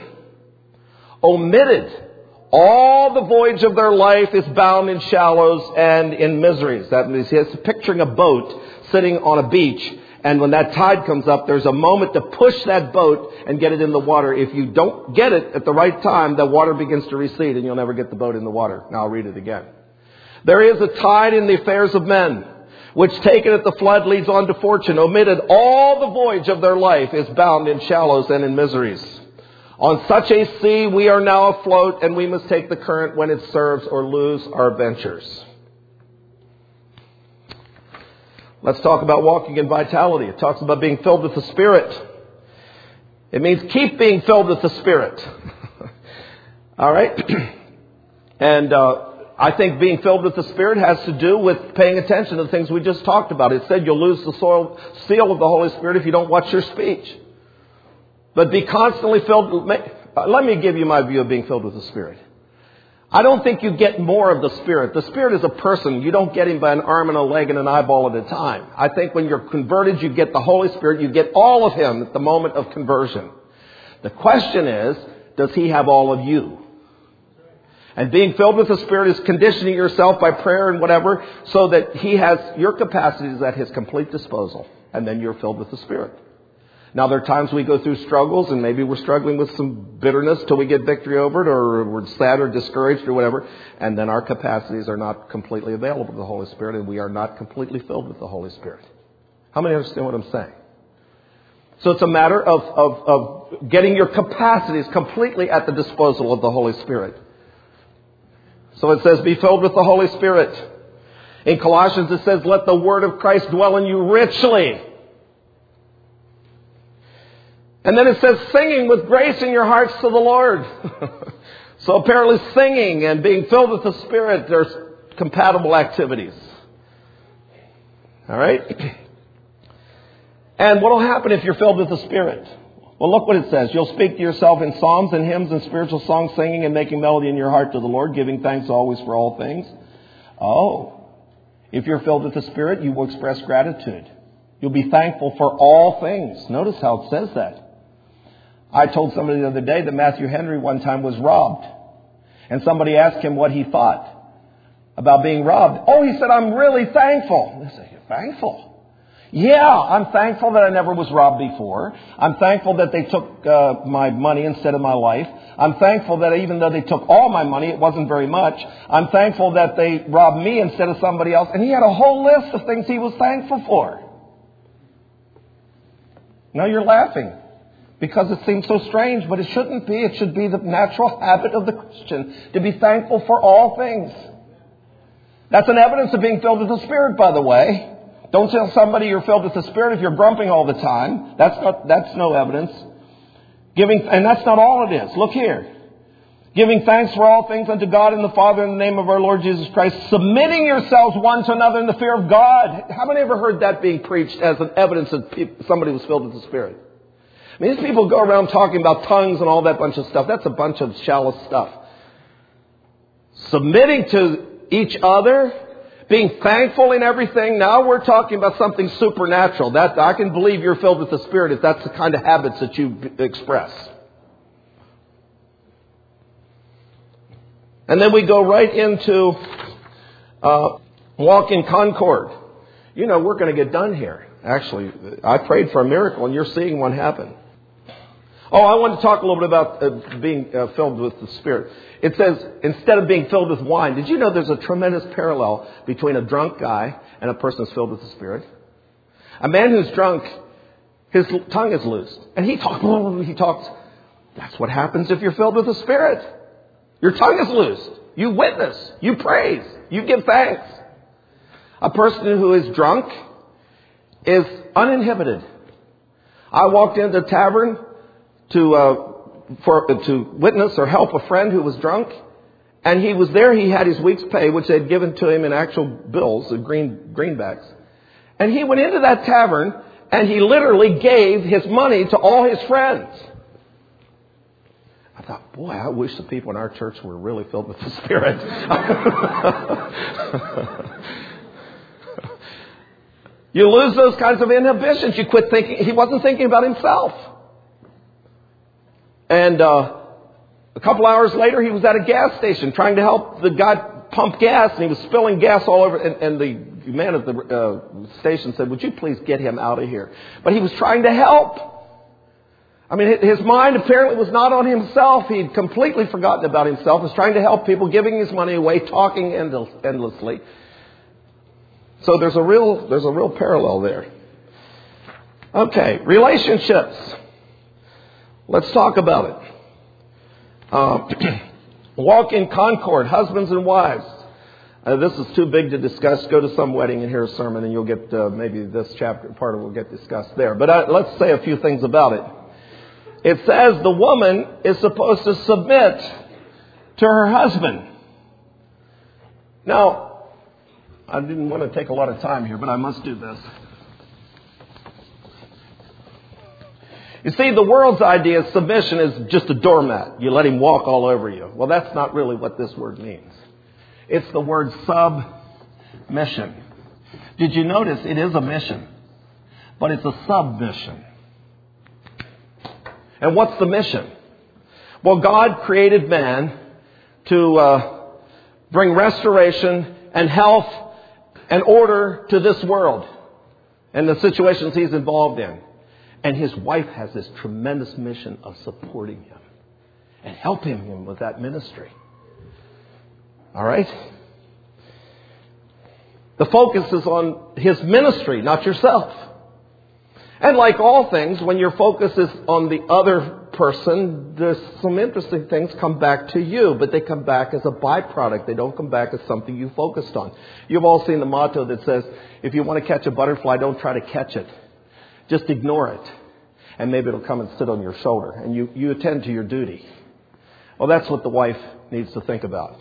Omitted, all the voyage of their life is bound in shallows and in miseries." That means he's picturing a boat sitting on a beach. And when that tide comes up, there's a moment to push that boat and get it in the water. If you don't get it at the right time, the water begins to recede and you'll never get the boat in the water. Now I'll read it again. "There is a tide in the affairs of men, which taken at the flood leads on to fortune. Omitted, all the voyage of their life is bound in shallows and in miseries. On such a sea we are now afloat, and we must take the current when it serves or lose our ventures." Let's talk about walking in vitality. It talks about being filled with the Spirit. It means keep being filled with the Spirit. All right? And I think being filled with the Spirit has to do with paying attention to the things we just talked about. It said you'll lose the seal of the Holy Spirit if you don't watch your speech. But be constantly filled. Let me give you my view of being filled with the Spirit. I don't think you get more of the Spirit. The Spirit is a person. You don't get Him by an arm and a leg and an eyeball at a time. I think when you're converted, you get the Holy Spirit. You get all of Him at the moment of conversion. The question is, does He have all of you? And being filled with the Spirit is conditioning yourself by prayer and whatever so that He has your capacities at His complete disposal. And then you're filled with the Spirit. Now, there are times we go through struggles and maybe we're struggling with some bitterness till we get victory over it, or we're sad or discouraged or whatever. And then our capacities are not completely available to the Holy Spirit and we are not completely filled with the Holy Spirit. How many understand what I'm saying? So it's a matter of getting your capacities completely at the disposal of the Holy Spirit. So it says, be filled with the Holy Spirit. In Colossians it says, let the word of Christ dwell in you richly. And then it says, singing with grace in your hearts to the Lord. So apparently singing and being filled with the Spirit, there's compatible activities. All right? And what will happen if you're filled with the Spirit? Well, look what it says. You'll speak to yourself in psalms and hymns and spiritual songs, singing and making melody in your heart to the Lord, giving thanks always for all things. Oh, if you're filled with the Spirit, you will express gratitude. You'll be thankful for all things. Notice how it says that. I told somebody the other day that Matthew Henry one time was robbed. And somebody asked him what he thought about being robbed. Oh, he said, I'm really thankful. I said, you're thankful? Yeah, I'm thankful that I never was robbed before. I'm thankful that they took my money instead of my life. I'm thankful that even though they took all my money, it wasn't very much. I'm thankful that they robbed me instead of somebody else. And he had a whole list of things he was thankful for. Now you're laughing because it seems so strange, but it shouldn't be. It should be the natural habit of the Christian to be thankful for all things. That's an evidence of being filled with the Spirit, by the way. Don't tell somebody you're filled with the Spirit if you're grumping all the time. That's no evidence. And that's not all it is. Look here. Giving thanks for all things unto God and the Father in the name of our Lord Jesus Christ. Submitting yourselves one to another in the fear of God. How many ever heard that being preached as an evidence that somebody was filled with the Spirit? I mean, these people go around talking about tongues and all that bunch of stuff. That's a bunch of shallow stuff. Submitting to each other. Being thankful in everything. Now we're talking about something supernatural. That I can believe you're filled with the Spirit if that's the kind of habits that you express. And then we go right into walk in concord. You know, we're going to get done here. Actually, I prayed for a miracle and you're seeing one happen. Oh, I want to talk a little bit about being filled with the Spirit. It says, instead of being filled with wine, did you know there's a tremendous parallel between a drunk guy and a person who's filled with the Spirit? A man who's drunk, his tongue is loosed. And he talks. That's what happens if you're filled with the Spirit. Your tongue is loosed. You witness. You praise. You give thanks. A person who is drunk is uninhibited. I walked into a tavern to witness or help a friend who was drunk. And he was there. He had his week's pay, which they'd given to him in actual bills, greenbacks. And he went into that tavern and he literally gave his money to all his friends. I thought, boy, I wish the people in our church were really filled with the Spirit. You lose those kinds of inhibitions. You quit thinking. He wasn't thinking about himself. And a couple hours later, he was at a gas station trying to help the guy pump gas, and he was spilling gas all over. And the man at the station said, would you please get him out of here? But he was trying to help. I mean, his mind apparently was not on himself. He'd completely forgotten about himself. He was trying to help people, giving his money away, talking endlessly. So there's a real parallel there. Okay, relationships. Let's talk about it. Walk in concord, husbands and wives. This is too big to discuss. Go to some wedding and hear a sermon, and you'll get maybe this chapter part of it will get discussed there. But let's say a few things about it. It says the woman is supposed to submit to her husband. Now, I didn't want to take a lot of time here, but I must do this. You see, the world's idea of submission is just a doormat. You let him walk all over you. Well, that's not really what this word means. It's the word submission. Did you notice it is a mission, but it's a submission. And what's the mission? Well, God created man to bring restoration and health and order to this world and the situations he's involved in. And his wife has this tremendous mission of supporting him and helping him with that ministry. All right? The focus is on his ministry, not yourself. And like all things, when your focus is on the other person, there's some interesting things come back to you, but they come back as a byproduct. They don't come back as something you focused on. You've all seen the motto that says, if you want to catch a butterfly, don't try to catch it. Just ignore it. And maybe it'll come and sit on your shoulder. And you attend to your duty. Well, that's what the wife needs to think about.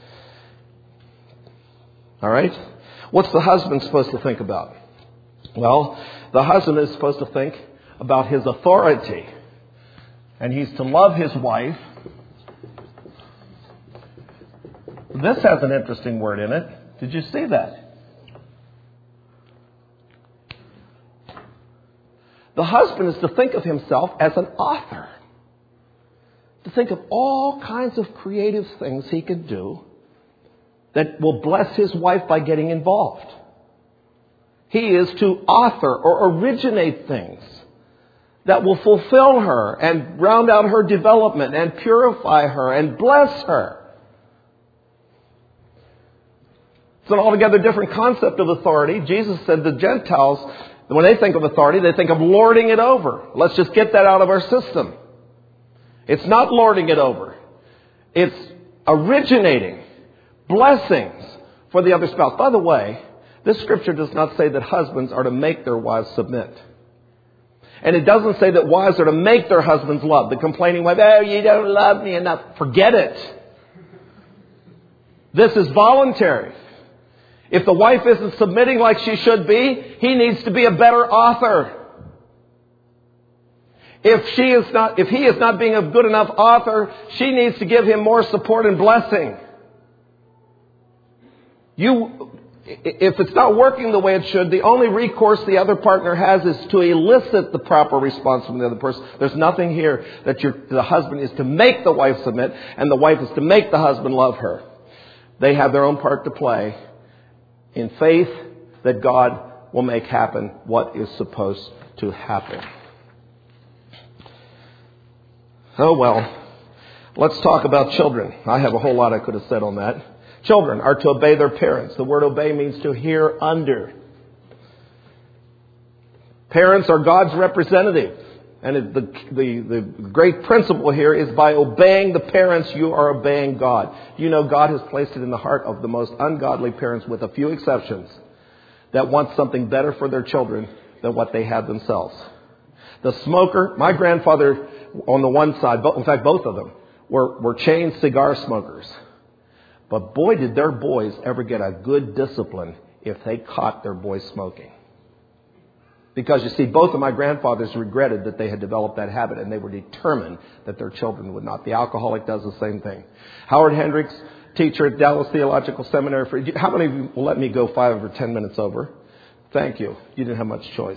All right? What's the husband supposed to think about? Well, the husband is supposed to think about his authority. And he's to love his wife. This has an interesting word in it. Did you see that? The husband is to think of himself as an author. To think of all kinds of creative things he could do that will bless his wife by getting involved. He is to author or originate things that will fulfill her and round out her development and purify her and bless her. It's an altogether different concept of authority. Jesus said the Gentiles, when they think of authority, they think of lording it over. Let's just get that out of our system. It's not lording it over. It's originating blessings for the other spouse. By the way, this scripture does not say that husbands are to make their wives submit. And it doesn't say that wives are to make their husbands love. The complaining wife, oh, you don't love me enough. Forget it. This is voluntary. If the wife isn't submitting like she should be, he needs to be a better author. If he is not being a good enough author, she needs to give him more support and blessing. If it's not working the way it should, the only recourse the other partner has is to elicit the proper response from the other person. There's nothing here that the husband is to make the wife submit and the wife is to make the husband love her. They have their own part to play in faith that God will make happen what is supposed to happen. Oh well, let's talk about children. I have a whole lot I could have said on that. Children are to obey their parents. The word obey means to hear under. Parents are God's representative. And the great principle here is by obeying the parents, you are obeying God. You know, God has placed it in the heart of the most ungodly parents, with a few exceptions, that want something better for their children than what they had themselves. The smoker, my grandfather on the one side, in fact both of them, were chain cigar smokers. But boy, did their boys ever get a good discipline if they caught their boys smoking. Because you see, both of my grandfathers regretted that they had developed that habit, and they were determined that their children would not. The alcoholic does the same thing. Howard Hendricks, teacher at Dallas Theological Seminary. How many of you will let me go 5 or 10 minutes over? Thank you. You didn't have much choice.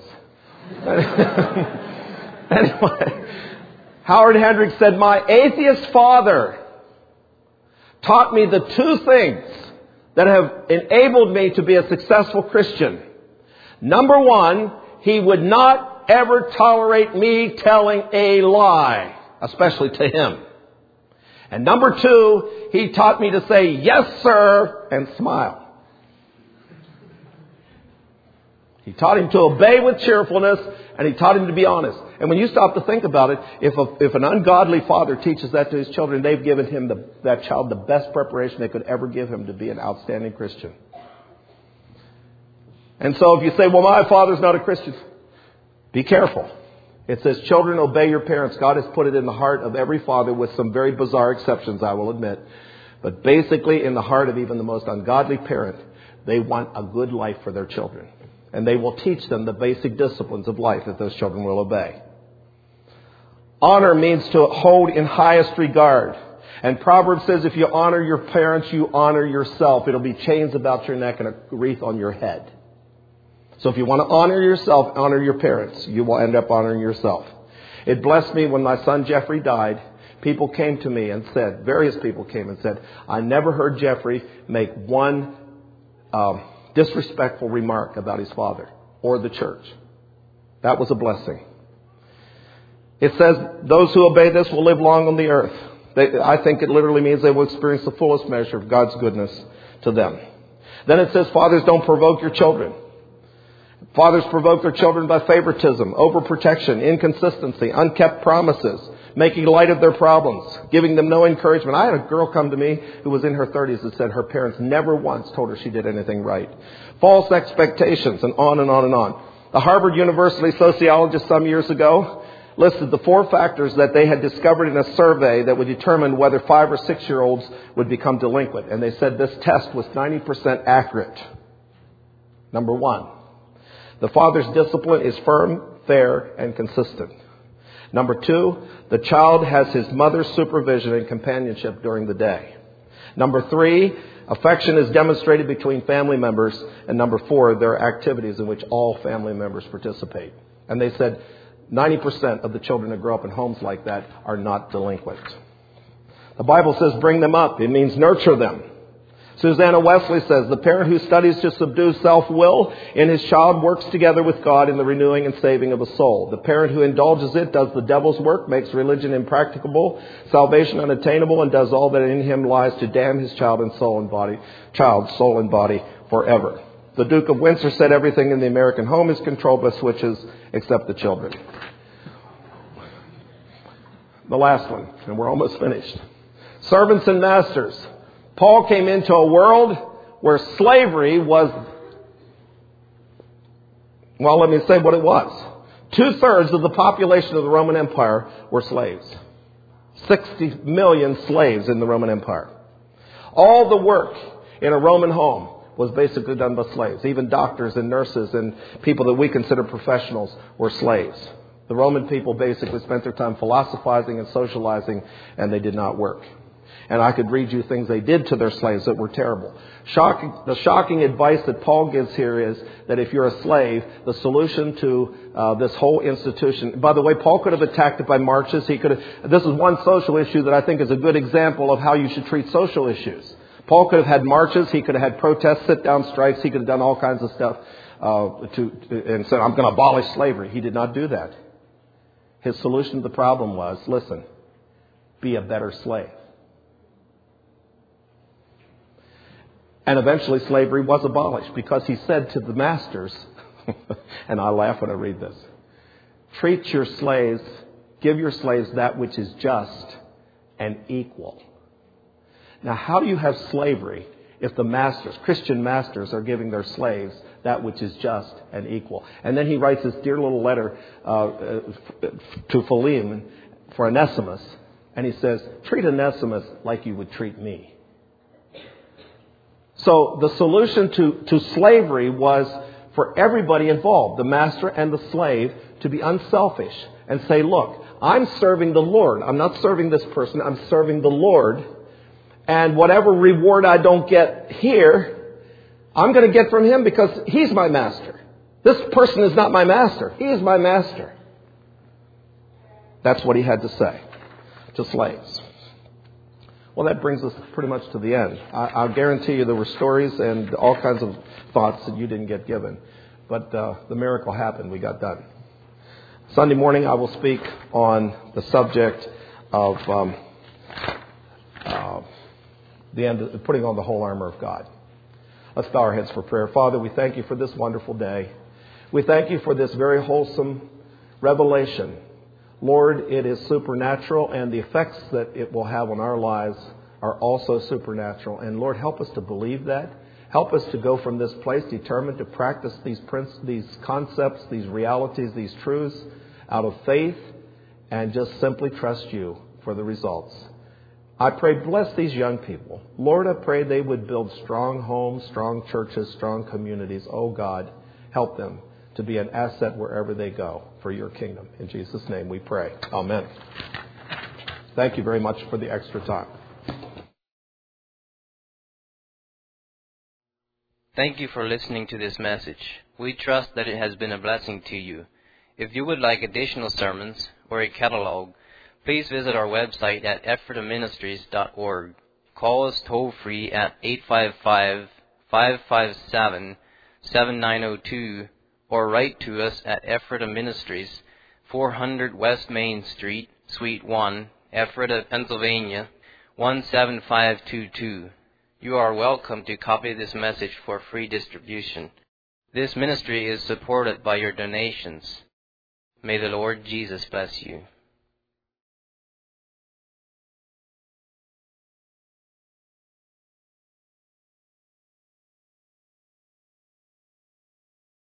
Anyway, Howard Hendricks said, my atheist father taught me the two things that have enabled me to be a successful Christian. Number one, he would not ever tolerate me telling a lie, especially to him. And number two, he taught me to say, yes, sir, and smile. He taught him to obey with cheerfulness, and he taught him to be honest. And when you stop to think about it, if an ungodly father teaches that to his children, they've given him that child the best preparation they could ever give him to be an outstanding Christian. And so if you say, well, my father's not a Christian, be careful. It says, children, obey your parents. God has put it in the heart of every father, with some very bizarre exceptions, I will admit. But basically in the heart of even the most ungodly parent, they want a good life for their children. And they will teach them the basic disciplines of life if those children will obey. Honor means to hold in highest regard. And Proverbs says if you honor your parents, you honor yourself. It'll be chains about your neck and a wreath on your head. So if you want to honor yourself, honor your parents. You will end up honoring yourself. It blessed me when my son Jeffrey died People came to me and said, various people came and said, I never heard Jeffrey make one disrespectful remark about his father or the church. That was a blessing. It says, those who obey this will live long on the earth. I think it literally means they will experience the fullest measure of God's goodness to them. Then it says, fathers, don't provoke your children. Fathers provoke their children by favoritism, overprotection, inconsistency, unkept promises, making light of their problems, giving them no encouragement. I had a girl come to me who was in her 30s and said her parents never once told her she did anything right. False expectations, and on and on and on. The Harvard University sociologist some years ago listed the 4 factors that they had discovered in a survey that would determine whether 5 or 6-year-olds would become delinquent. And they said this test was 90% accurate. Number 1, the father's discipline is firm, fair, and consistent. Number 2, the child has his mother's supervision and companionship during the day. Number 3, affection is demonstrated between family members. And number 4, there are activities in which all family members participate. And they said 90% of the children that grow up in homes like that are not delinquent. The Bible says bring them up. It means nurture them. Susanna Wesley says, the parent who studies to subdue self-will in his child works together with God in the renewing and saving of the soul. The parent who indulges it does the devil's work, makes religion impracticable, salvation unattainable, and does all that in him lies to damn his child, soul and body forever. The Duke of Windsor said everything in the American home is controlled by switches except the children. The last one, and we're almost finished. Servants and masters. Paul came into a world where slavery was, well, let me say what it was. 2/3 of the population of the Roman Empire were slaves. 60 million slaves in the Roman Empire. All the work in a Roman home was basically done by slaves. Even doctors and nurses and people that we consider professionals were slaves. The Roman people basically spent their time philosophizing and socializing, and they did not work. And I could read you things they did to their slaves that were terrible. The shocking advice that Paul gives here is that if you're a slave, the solution to this whole institution... By the way, Paul could have attacked it by marches. This is one social issue that I think is a good example of how you should treat social issues. Paul could have had marches. He could have had protests, sit-down strikes. He could have done all kinds of stuff and said, I'm going to abolish slavery. He did not do that. His solution to the problem was, listen, be a better slave. And eventually slavery was abolished because he said to the masters, and I laugh when I read this, treat your slaves, give your slaves that which is just and equal. Now, how do you have slavery if the masters, Christian masters, are giving their slaves that which is just and equal? And then he writes this dear little letter to Philemon for Onesimus, and he says, treat Onesimus like you would treat me. So the solution to slavery was for everybody involved, the master and the slave, to be unselfish and say, look, I'm serving the Lord. I'm not serving this person. I'm serving the Lord. And whatever reward I don't get here, I'm going to get from him because he's my master. This person is not my master. He is my master. That's what he had to say to slaves. Well, that brings us pretty much to the end. I'll guarantee you there were stories and all kinds of thoughts that you didn't get given. But the miracle happened. We got done. Sunday morning I will speak on the subject of putting on the whole armor of God. Let's bow our heads for prayer. Father, we thank you for this wonderful day. We thank you for this very wholesome revelation. Lord, it is supernatural, and the effects that it will have on our lives are also supernatural. And Lord, help us to believe that. Help us to go from this place determined to practice these concepts, these realities, these truths out of faith, and just simply trust you for the results. I pray, bless these young people. Lord, I pray they would build strong homes, strong churches, strong communities. Oh God, help them to be an asset wherever they go for your kingdom. In Jesus' name we pray. Amen. Thank you very much for the extra time. Thank you for listening to this message. We trust that it has been a blessing to you. If you would like additional sermons or a catalog, Please visit our website at ephrataministries.org. Call us toll-free at 855-557-7902 or write to us at Ephrata Ministries, 400 West Main Street, Suite 1, Ephrata, Pennsylvania, 17522. You are welcome to copy this message for free distribution. This ministry is supported by your donations. May the Lord Jesus bless you.